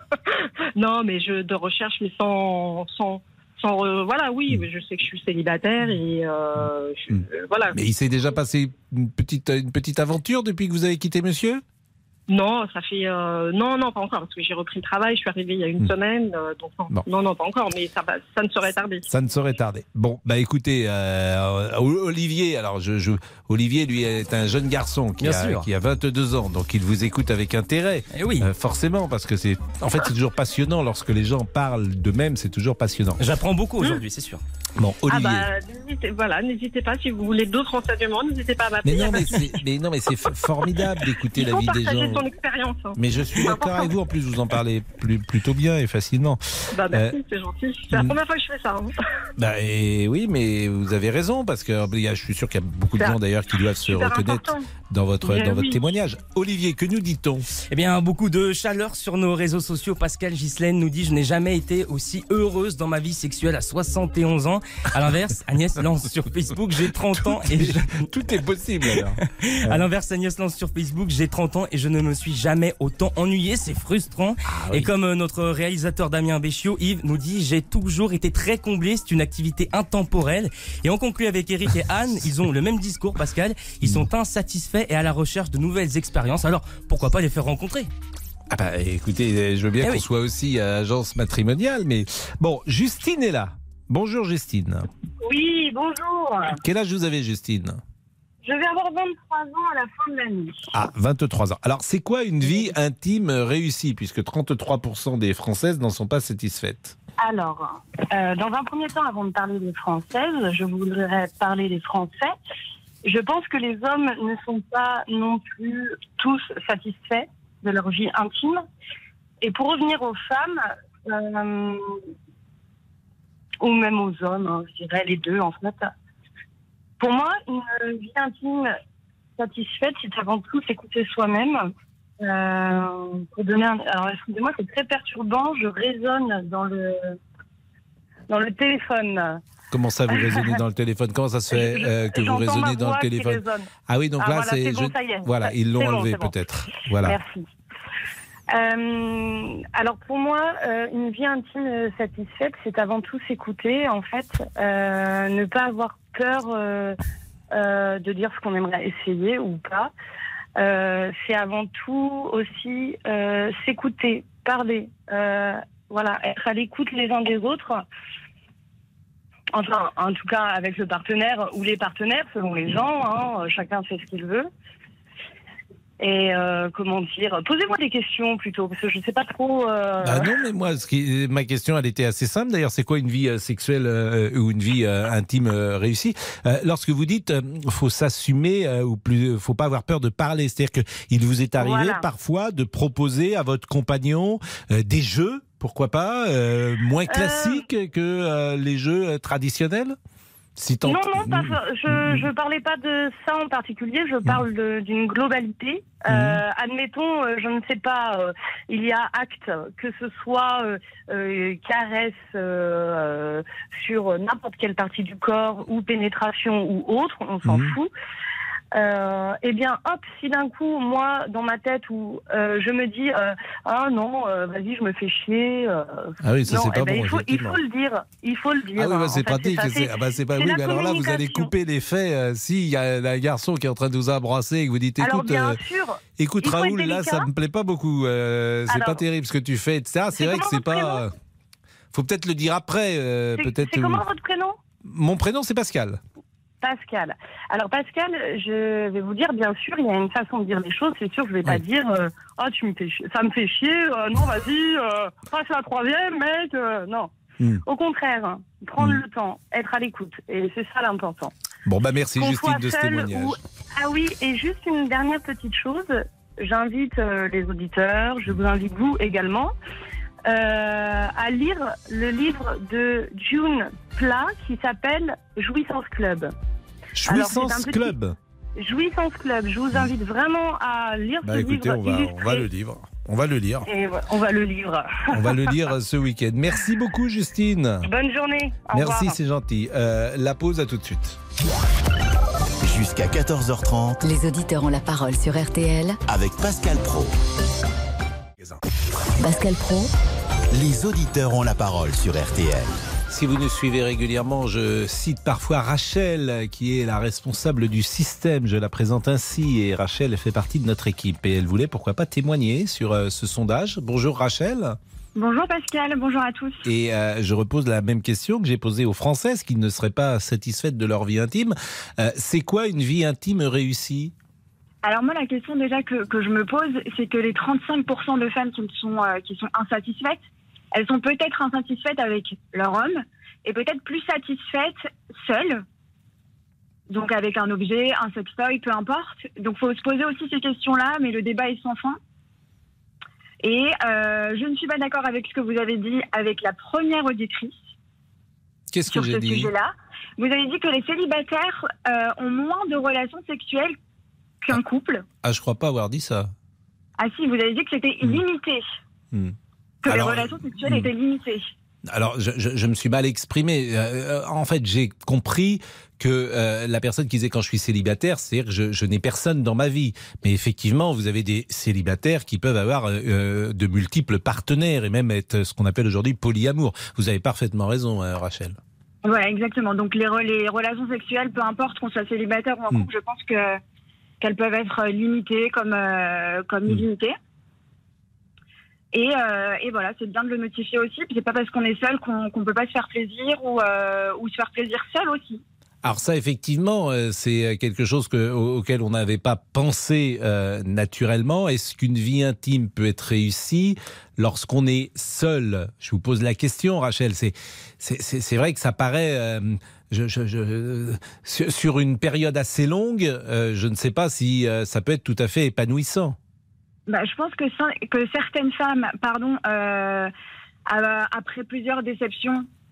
Non, mais je de recherche, mais sans, sans, sans euh, voilà, oui, je sais que je suis célibataire et euh, je- euh, voilà. Mais il s'est déjà passé une petite, une petite aventure depuis que vous avez quitté monsieur? Non, ça fait euh, non, non, pas encore, parce que j'ai repris le travail. Je suis arrivée il y a une semaine, euh, donc non, Bon. non, non, pas encore, mais ça, va, ça ne saurait tarder. Ça ne saurait tarder. Bon, bah écoutez, euh, Olivier, alors je, je, Olivier, lui, est un jeune garçon qui, Bien a, sûr. qui a vingt-deux ans, donc il vous écoute avec intérêt. Eh oui. Euh, forcément, parce que c'est, en fait, c'est toujours passionnant lorsque les gens parlent d'eux-mêmes, c'est toujours passionnant. J'apprends beaucoup aujourd'hui, c'est sûr. Bon, Olivier. Ah bah, n'hésitez, voilà, n'hésitez pas si vous voulez d'autres renseignements, n'hésitez pas à m'appeler. Mais non, y a mais pas de souci. c'est, mais non, mais c'est f- formidable d'écouter Il la faut vie des partager gens. son expérience. hein. Mais je suis C'est d'accord important. avec vous. En plus, vous en parlez plus, plutôt bien et facilement. Bah merci, Euh, c'est gentil. C'est la mm. première fois que je fais ça. hein. Bah, et oui, mais vous avez raison parce que il y a- je suis sûr qu'il y a beaucoup de C'est gens d'ailleurs qui doivent se super reconnaître important. dans votre Bien dans votre oui. témoignage. Olivier, que nous dit-on? Eh bien, beaucoup de chaleur sur nos réseaux sociaux. Pascal Gislaine nous dit « Je n'ai jamais été aussi heureuse dans ma vie sexuelle à soixante et onze ans. » À l'inverse, Agnès lance sur Facebook « J'ai trente ans et je... » Tout est possible alors. À l'inverse, Agnès lance sur Facebook « J'ai trente ans et je ne me suis jamais autant ennuyée. C'est frustrant. Ah oui. Et comme euh, notre réalisateur Damien Béchiot, Yves, nous dit « J'ai toujours été très comblé. C'est une activité intemporelle. » Et on conclut avec Eric et Anne. Ils ont le même discours, Pascal. Ils sont insatisfaits et à la recherche de nouvelles expériences. Alors, pourquoi pas les faire rencontrer? Ah bah écoutez, je veux bien Eh qu'on oui. soit aussi à agence matrimoniale, mais bon, Justine est là. Bonjour Justine. Oui, bonjour. Quel âge vous avez Justine? Je vais avoir vingt-trois ans à la fin de l'année. Ah, vingt-trois ans. Alors c'est quoi une vie intime réussie puisque trente-trois pour cent des Françaises n'en sont pas satisfaites? Alors, euh, dans un premier temps, avant de parler des Françaises, je voudrais parler des Français. Je pense que les hommes ne sont pas non plus tous satisfaits de leur vie intime. Et pour revenir aux femmes, euh, ou même aux hommes, hein, je dirais les deux en fait, pour moi, une vie intime satisfaite, c'est avant tout s'écouter soi-même. Euh, pour donner un... Alors, excusez-moi, c'est très perturbant. Je résonne dans le, dans le téléphone. Comment ça, vous résonnez dans le téléphone? Comment ça se fait euh, que vous résonnez dans le téléphone? Ah oui, donc ah, là, voilà, c'est... c'est bon, je... ça y est. Voilà, ils l'ont C'est bon, enlevé c'est bon. peut-être. Voilà. Merci. Euh, alors pour moi, euh, une vie intime euh, satisfaite, c'est avant tout s'écouter, en fait, euh, ne pas avoir peur euh, euh, de dire ce qu'on aimerait essayer ou pas. Euh, c'est avant tout aussi euh, s'écouter, parler, euh, voilà, être à l'écoute les uns des autres. Enfin, en tout cas, avec le partenaire ou les partenaires, selon les gens, hein, chacun fait ce qu'il veut. Et euh, comment dire, posez-moi des questions plutôt, parce que je ne sais pas trop... Euh... Ah non, mais moi, ce qui, ma question, elle était assez simple. D'ailleurs, c'est quoi une vie euh, sexuelle euh, ou une vie euh, intime euh, réussie? euh, Lorsque vous dites euh, faut s'assumer euh, ou plus, faut pas avoir peur de parler, c'est-à-dire qu'il vous est arrivé Voilà. parfois de proposer à votre compagnon euh, des jeux, pourquoi pas, euh, moins classiques euh... que euh, les jeux euh, traditionnels? Si tant... Non, non, pas, je ne parlais pas de ça en particulier, je parle de- d'une globalité. Euh, admettons, euh, je ne sais pas, euh, il y a acte, que ce soit euh, euh, caresse euh, euh, sur n'importe quelle partie du corps, ou pénétration ou autre, on s'en fout. Euh, eh bien, hop, si d'un coup, moi, dans ma tête, où euh, je me dis, euh, ah non, euh, vas-y, je me fais chier. euh, Ah oui, ça, non, c'est pas eh ben, bon, il faut, il effectivement. faut le dire, il faut le dire. Ah oui, bah, En c'est fait, pratique. ça, c'est- ah bah, c'est pas c'est oui, la mais alors là, vous allez communication. couper les faits. euh, S'il y a un garçon qui est en train de vous embrasser et que vous dites, Alors, écoute, bien euh, sûr, écoute il faut Raoul, être là, ça délicat. me plaît pas beaucoup. euh, c'est Alors, pas terrible ce que tu fais, et cetera. C'est c'est vrai que comment c'est votre pas. euh, faut peut-être le dire après. euh, C'est peut-être. c'est comment euh, votre prénom? Mon prénom, c'est Pascal. Pascal. Alors Pascal, je vais vous dire, bien sûr, il y a une façon de dire les choses. C'est sûr, je vais pas dire, euh, ah tu me fais, chier, ça me fait chier. euh, non, vas-y, euh, passe la troisième, mec. euh, non. Mm. Au contraire, hein, prendre le temps, être à l'écoute, et c'est ça l'important. Bon, bah merci Qu'on Justine soit de ce seul témoignage. ou- Ah oui, et juste une dernière petite chose. J'invite euh, les auditeurs, je vous invite vous également, euh, à lire le livre de June Pla qui s'appelle Jouissance Club. Alors, c'est un Jouissance petit- Club. Jouissance Club. Je vous invite vraiment à lire Bah ce écoutez, livre on va, on illustré. va le lire. On va le lire. Et ouais, on va le lire. On va le lire ce week-end. Merci beaucoup, Justine. Bonne journée. Au Merci, revoir. c'est gentil. Euh, la pause, à tout de suite. Jusqu'à quatorze heures trente Les auditeurs ont la parole sur R T L. avec Pascal Pro. Pascal Pro, Les auditeurs ont la parole sur R T L. Si vous nous suivez régulièrement, je cite parfois Rachel, qui est la responsable du système. Je la présente ainsi, et Rachel fait partie de notre équipe. Et elle voulait, pourquoi pas, témoigner sur euh, ce sondage. Bonjour Rachel. Bonjour Pascal, bonjour à tous. Et euh, je repose la même question que j'ai posée aux Françaises qui ne seraient pas satisfaites de leur vie intime. Euh, c'est quoi une vie intime réussie ? Alors moi la question déjà que, que je me pose, c'est que les trente-cinq pour cent de femmes qui sont, euh, qui sont insatisfaites, elles sont peut-être insatisfaites avec leur homme et peut-être plus satisfaites seules, donc avec un objet, un sextoy, peu importe. Donc il faut se poser aussi ces questions-là, mais le débat est sans fin. Et euh, je ne suis pas d'accord avec ce que vous avez dit avec la première auditrice Qu'est-ce que sur j'ai ce dit ? sujet-là. Vous avez dit que les célibataires euh, ont moins de relations sexuelles qu'un couple. Ah, je crois pas avoir dit ça. Ah si, vous avez dit que c'était limité, Hmm. que Alors, les relations sexuelles hmm. étaient limitées. Alors, je, je, je me suis mal exprimé. Euh, en fait, j'ai compris que euh, la personne qui disait quand je suis célibataire, c'est-à-dire que je, je n'ai personne dans ma vie. Mais effectivement, vous avez des célibataires qui peuvent avoir euh, de multiples partenaires et même être ce qu'on appelle aujourd'hui polyamour. Vous avez parfaitement raison, hein, Rachel. Voilà, exactement. Donc les, re- les relations sexuelles, peu importe qu'on soit célibataire ou en couple, Hmm. je pense que qu'elles peuvent être limitées comme euh, comme Hmm. illimitées. Et, euh, et voilà, c'est bien de le notifier aussi. Puis c'est pas parce qu'on est seul qu'on qu'on peut pas se faire plaisir ou euh, ou se faire plaisir seul aussi. Alors ça, effectivement, euh, c'est quelque chose que, au- auquel on n'avait pas pensé euh, naturellement. Est-ce qu'une vie intime peut être réussie lorsqu'on est seul ? Je vous pose la question, Rachel. C'est, c'est, c'est, c'est vrai que ça paraît... euh, je, je, je, sur, sur une période assez longue, euh, je ne sais pas si euh, ça peut être tout à fait épanouissant. Bah, je pense que, ça- que certaines femmes, pardon, euh, euh, après plusieurs déceptions,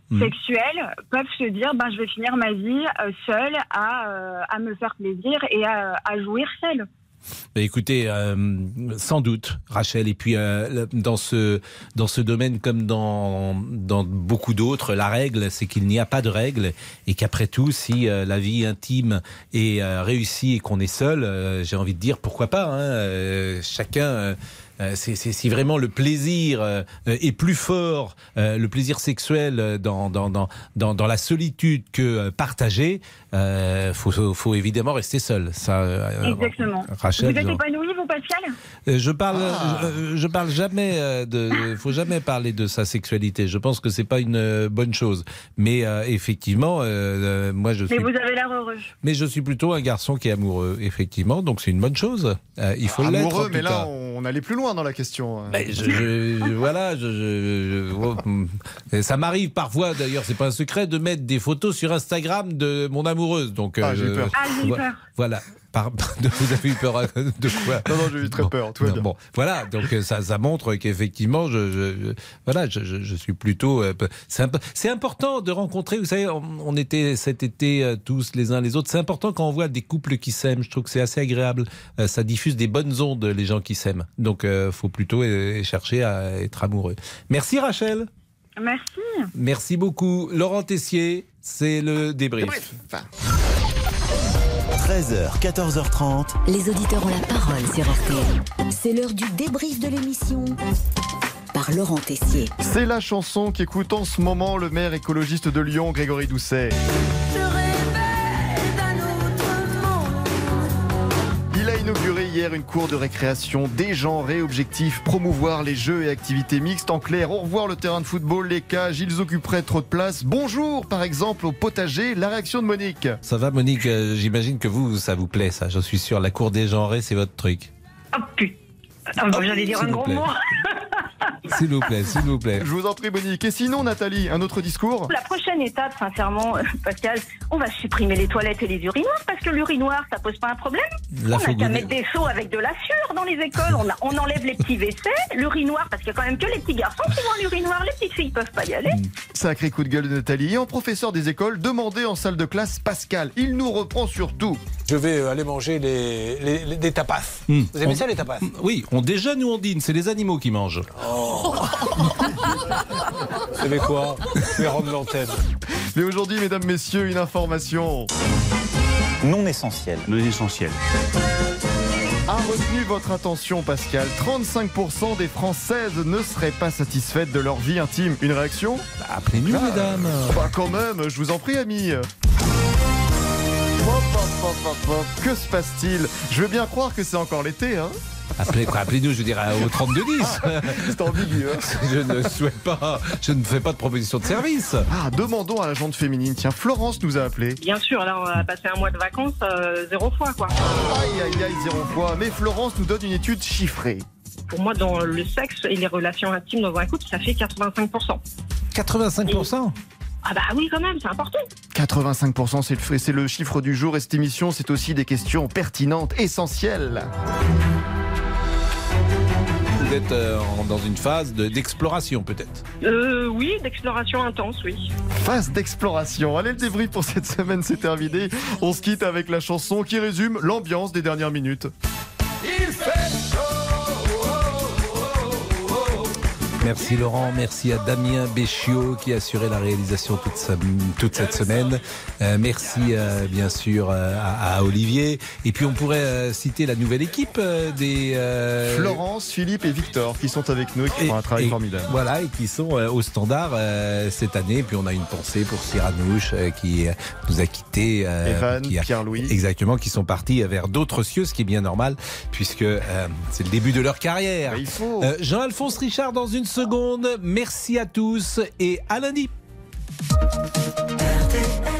mmh. sexuelles peuvent se dire ben, je vais finir ma vie euh, seule à, euh, à me faire plaisir et à, à jouir seule. Bah écoutez, euh, sans doute, Rachel. Et puis, euh, dans ce dans ce domaine comme dans dans beaucoup d'autres, la règle, c'est qu'il n'y a pas de règle et qu'après tout, si euh, la vie intime est euh, réussie et qu'on est seul, euh, j'ai envie de dire pourquoi pas. Hein, euh, chacun. Euh, C'est, c'est, si vraiment le plaisir euh, est plus fort, euh, le plaisir sexuel dans, dans, dans, dans, dans la solitude que euh, partagé, il euh, faut, faut évidemment rester seul. Ça, euh, Exactement. Rachel, vous êtes genre... épanoui, vous, Pascal ? euh, Je parle, ah. je, je parle jamais de. Faut jamais parler de sa sexualité. Je pense que c'est pas une bonne chose. Mais euh, effectivement, euh, moi je suis. Mais vous avez l'air heureux. Mais je suis plutôt un garçon qui est amoureux, effectivement. Donc c'est une bonne chose. Euh, il faut ah, l'être. Amoureux, en tout mais là cas. on allait plus loin dans la question. Mais je, je, je, voilà, je, je, je, ça m'arrive parfois, d'ailleurs, c'est pas un secret, de mettre des photos sur Instagram de mon amoureuse. Donc, ah, j'ai eu peur. Ah, j'ai eu peur. Voilà. Par, vous avez eu peur de quoi? Non, non, j'ai eu très peur. Tout va bien. Bon, voilà, donc ça, ça montre qu'effectivement, je, je, voilà, je, je, je suis plutôt. Euh, c'est, imp- c'est important de rencontrer. Vous savez, on, on était cet été euh, tous les uns les autres. C'est important quand on voit des couples qui s'aiment. Je trouve que c'est assez agréable. Euh, ça diffuse des bonnes ondes, les gens qui s'aiment. Donc, il euh, faut plutôt euh, chercher à être amoureux. Merci Rachel. Merci. Merci beaucoup, Laurent Tessier. C'est le débrief. Enfin. treize heures, quatorze heures trente. Les auditeurs ont la parole sur R T L. C'est l'heure du débrief de l'émission par Laurent Tessier. C'est la chanson qu'écoute en ce moment le maire écologiste de Lyon, Grégory Doucet. Il a inauguré hier une cour de récréation dégenrée, objectif promouvoir les jeux et activités mixtes. En clair, au revoir le terrain de football, les cages, ils occuperaient trop de place. Bonjour, par exemple, au potager. La réaction de Monique. Ça va Monique, euh, j'imagine que vous, ça vous plaît ça, je suis sûr. La cour dégenrée, c'est votre truc. Oh putain, oh, bon, j'allais dire un gros mot. S'il vous plaît, s'il vous plaît. Je vous en prie Monique. Et sinon Nathalie, un autre discours? La prochaine étape, sincèrement, euh, Pascal, on va supprimer les toilettes et les urinoirs parce que l'urinoir, ça pose pas un problème. Là, on n'a qu'à vous... mettre des seaux avec de la sueur dans les écoles. On, a, on enlève les petits W C, l'urinoir, parce qu'il y a quand même que les petits garçons qui vont à l'urinoir. Les petites filles peuvent pas y aller. Sacré coup de gueule de Nathalie. Et en professeur des écoles, demandez en salle de classe Pascal. Il nous reprend sur tout. Je vais aller manger les, les, les, des tapas. Mmh. Vous aimez on, ça, les tapas? Oui, on déjeune ou on dîne, c'est les animaux qui mangent. Oh. Vous savez quoi? Je vais rendre l'antenne. Mais aujourd'hui, mesdames, messieurs, une information non essentielle. Non essentielle. A retenu votre attention, Pascal. trente-cinq pour cent des Françaises ne seraient pas satisfaites de leur vie intime. Une réaction? Bah, appelez-nous, ah, mesdames. Bah, quand même, je vous en prie, amis. Que se passe-t-il? Je veux bien croire que c'est encore l'été, hein. Appelez, appelez-nous, je dirais, au trente-deux dix. Ah, c'est ambigu, hein. Je ne souhaite pas, je ne fais pas de proposition de service. Ah, demandons à la gente féminine. Tiens, Florence nous a appelé. Bien sûr, alors on a passé un mois de vacances, euh, zéro fois, quoi. Aïe, aïe, aïe, zéro fois. Mais Florence nous donne une étude chiffrée. Pour moi, dans le sexe et les relations intimes dans un couple, ça fait quatre-vingt-cinq pour cent. quatre-vingt-cinq pour cent? Ah bah oui, quand même, c'est important. quatre-vingt-cinq pour cent, c'est le, c'est le chiffre du jour. Et cette émission, c'est aussi des questions pertinentes, essentielles. Vous êtes euh, dans une phase de, d'exploration, peut-être? euh, Oui, d'exploration intense, oui. Phase d'exploration. Allez, le débrief pour cette semaine, c'est terminé. On se quitte avec la chanson qui résume l'ambiance des dernières minutes. Il fait chaud. Merci Laurent, merci à Damien Béchiot qui a assuré la réalisation toute, sa, toute cette semaine. Euh, merci euh, bien sûr euh, à, à Olivier. Et puis on pourrait euh, citer la nouvelle équipe euh, des... Euh... Florence, Philippe et Victor qui sont avec nous et qui et, font un travail et, formidable. Voilà, et qui sont euh, au standard euh, cette année. Et puis on a une pensée pour Cyranouche euh, qui euh, nous a quittés. Euh, Evan, qui a, Pierre-Louis. Exactement, qui sont partis vers d'autres cieux, ce qui est bien normal puisque euh, c'est le début de leur carrière. Il faut. Euh, Jean-Alphonse Richard dans une seconde. Merci à tous et à lundi. R T L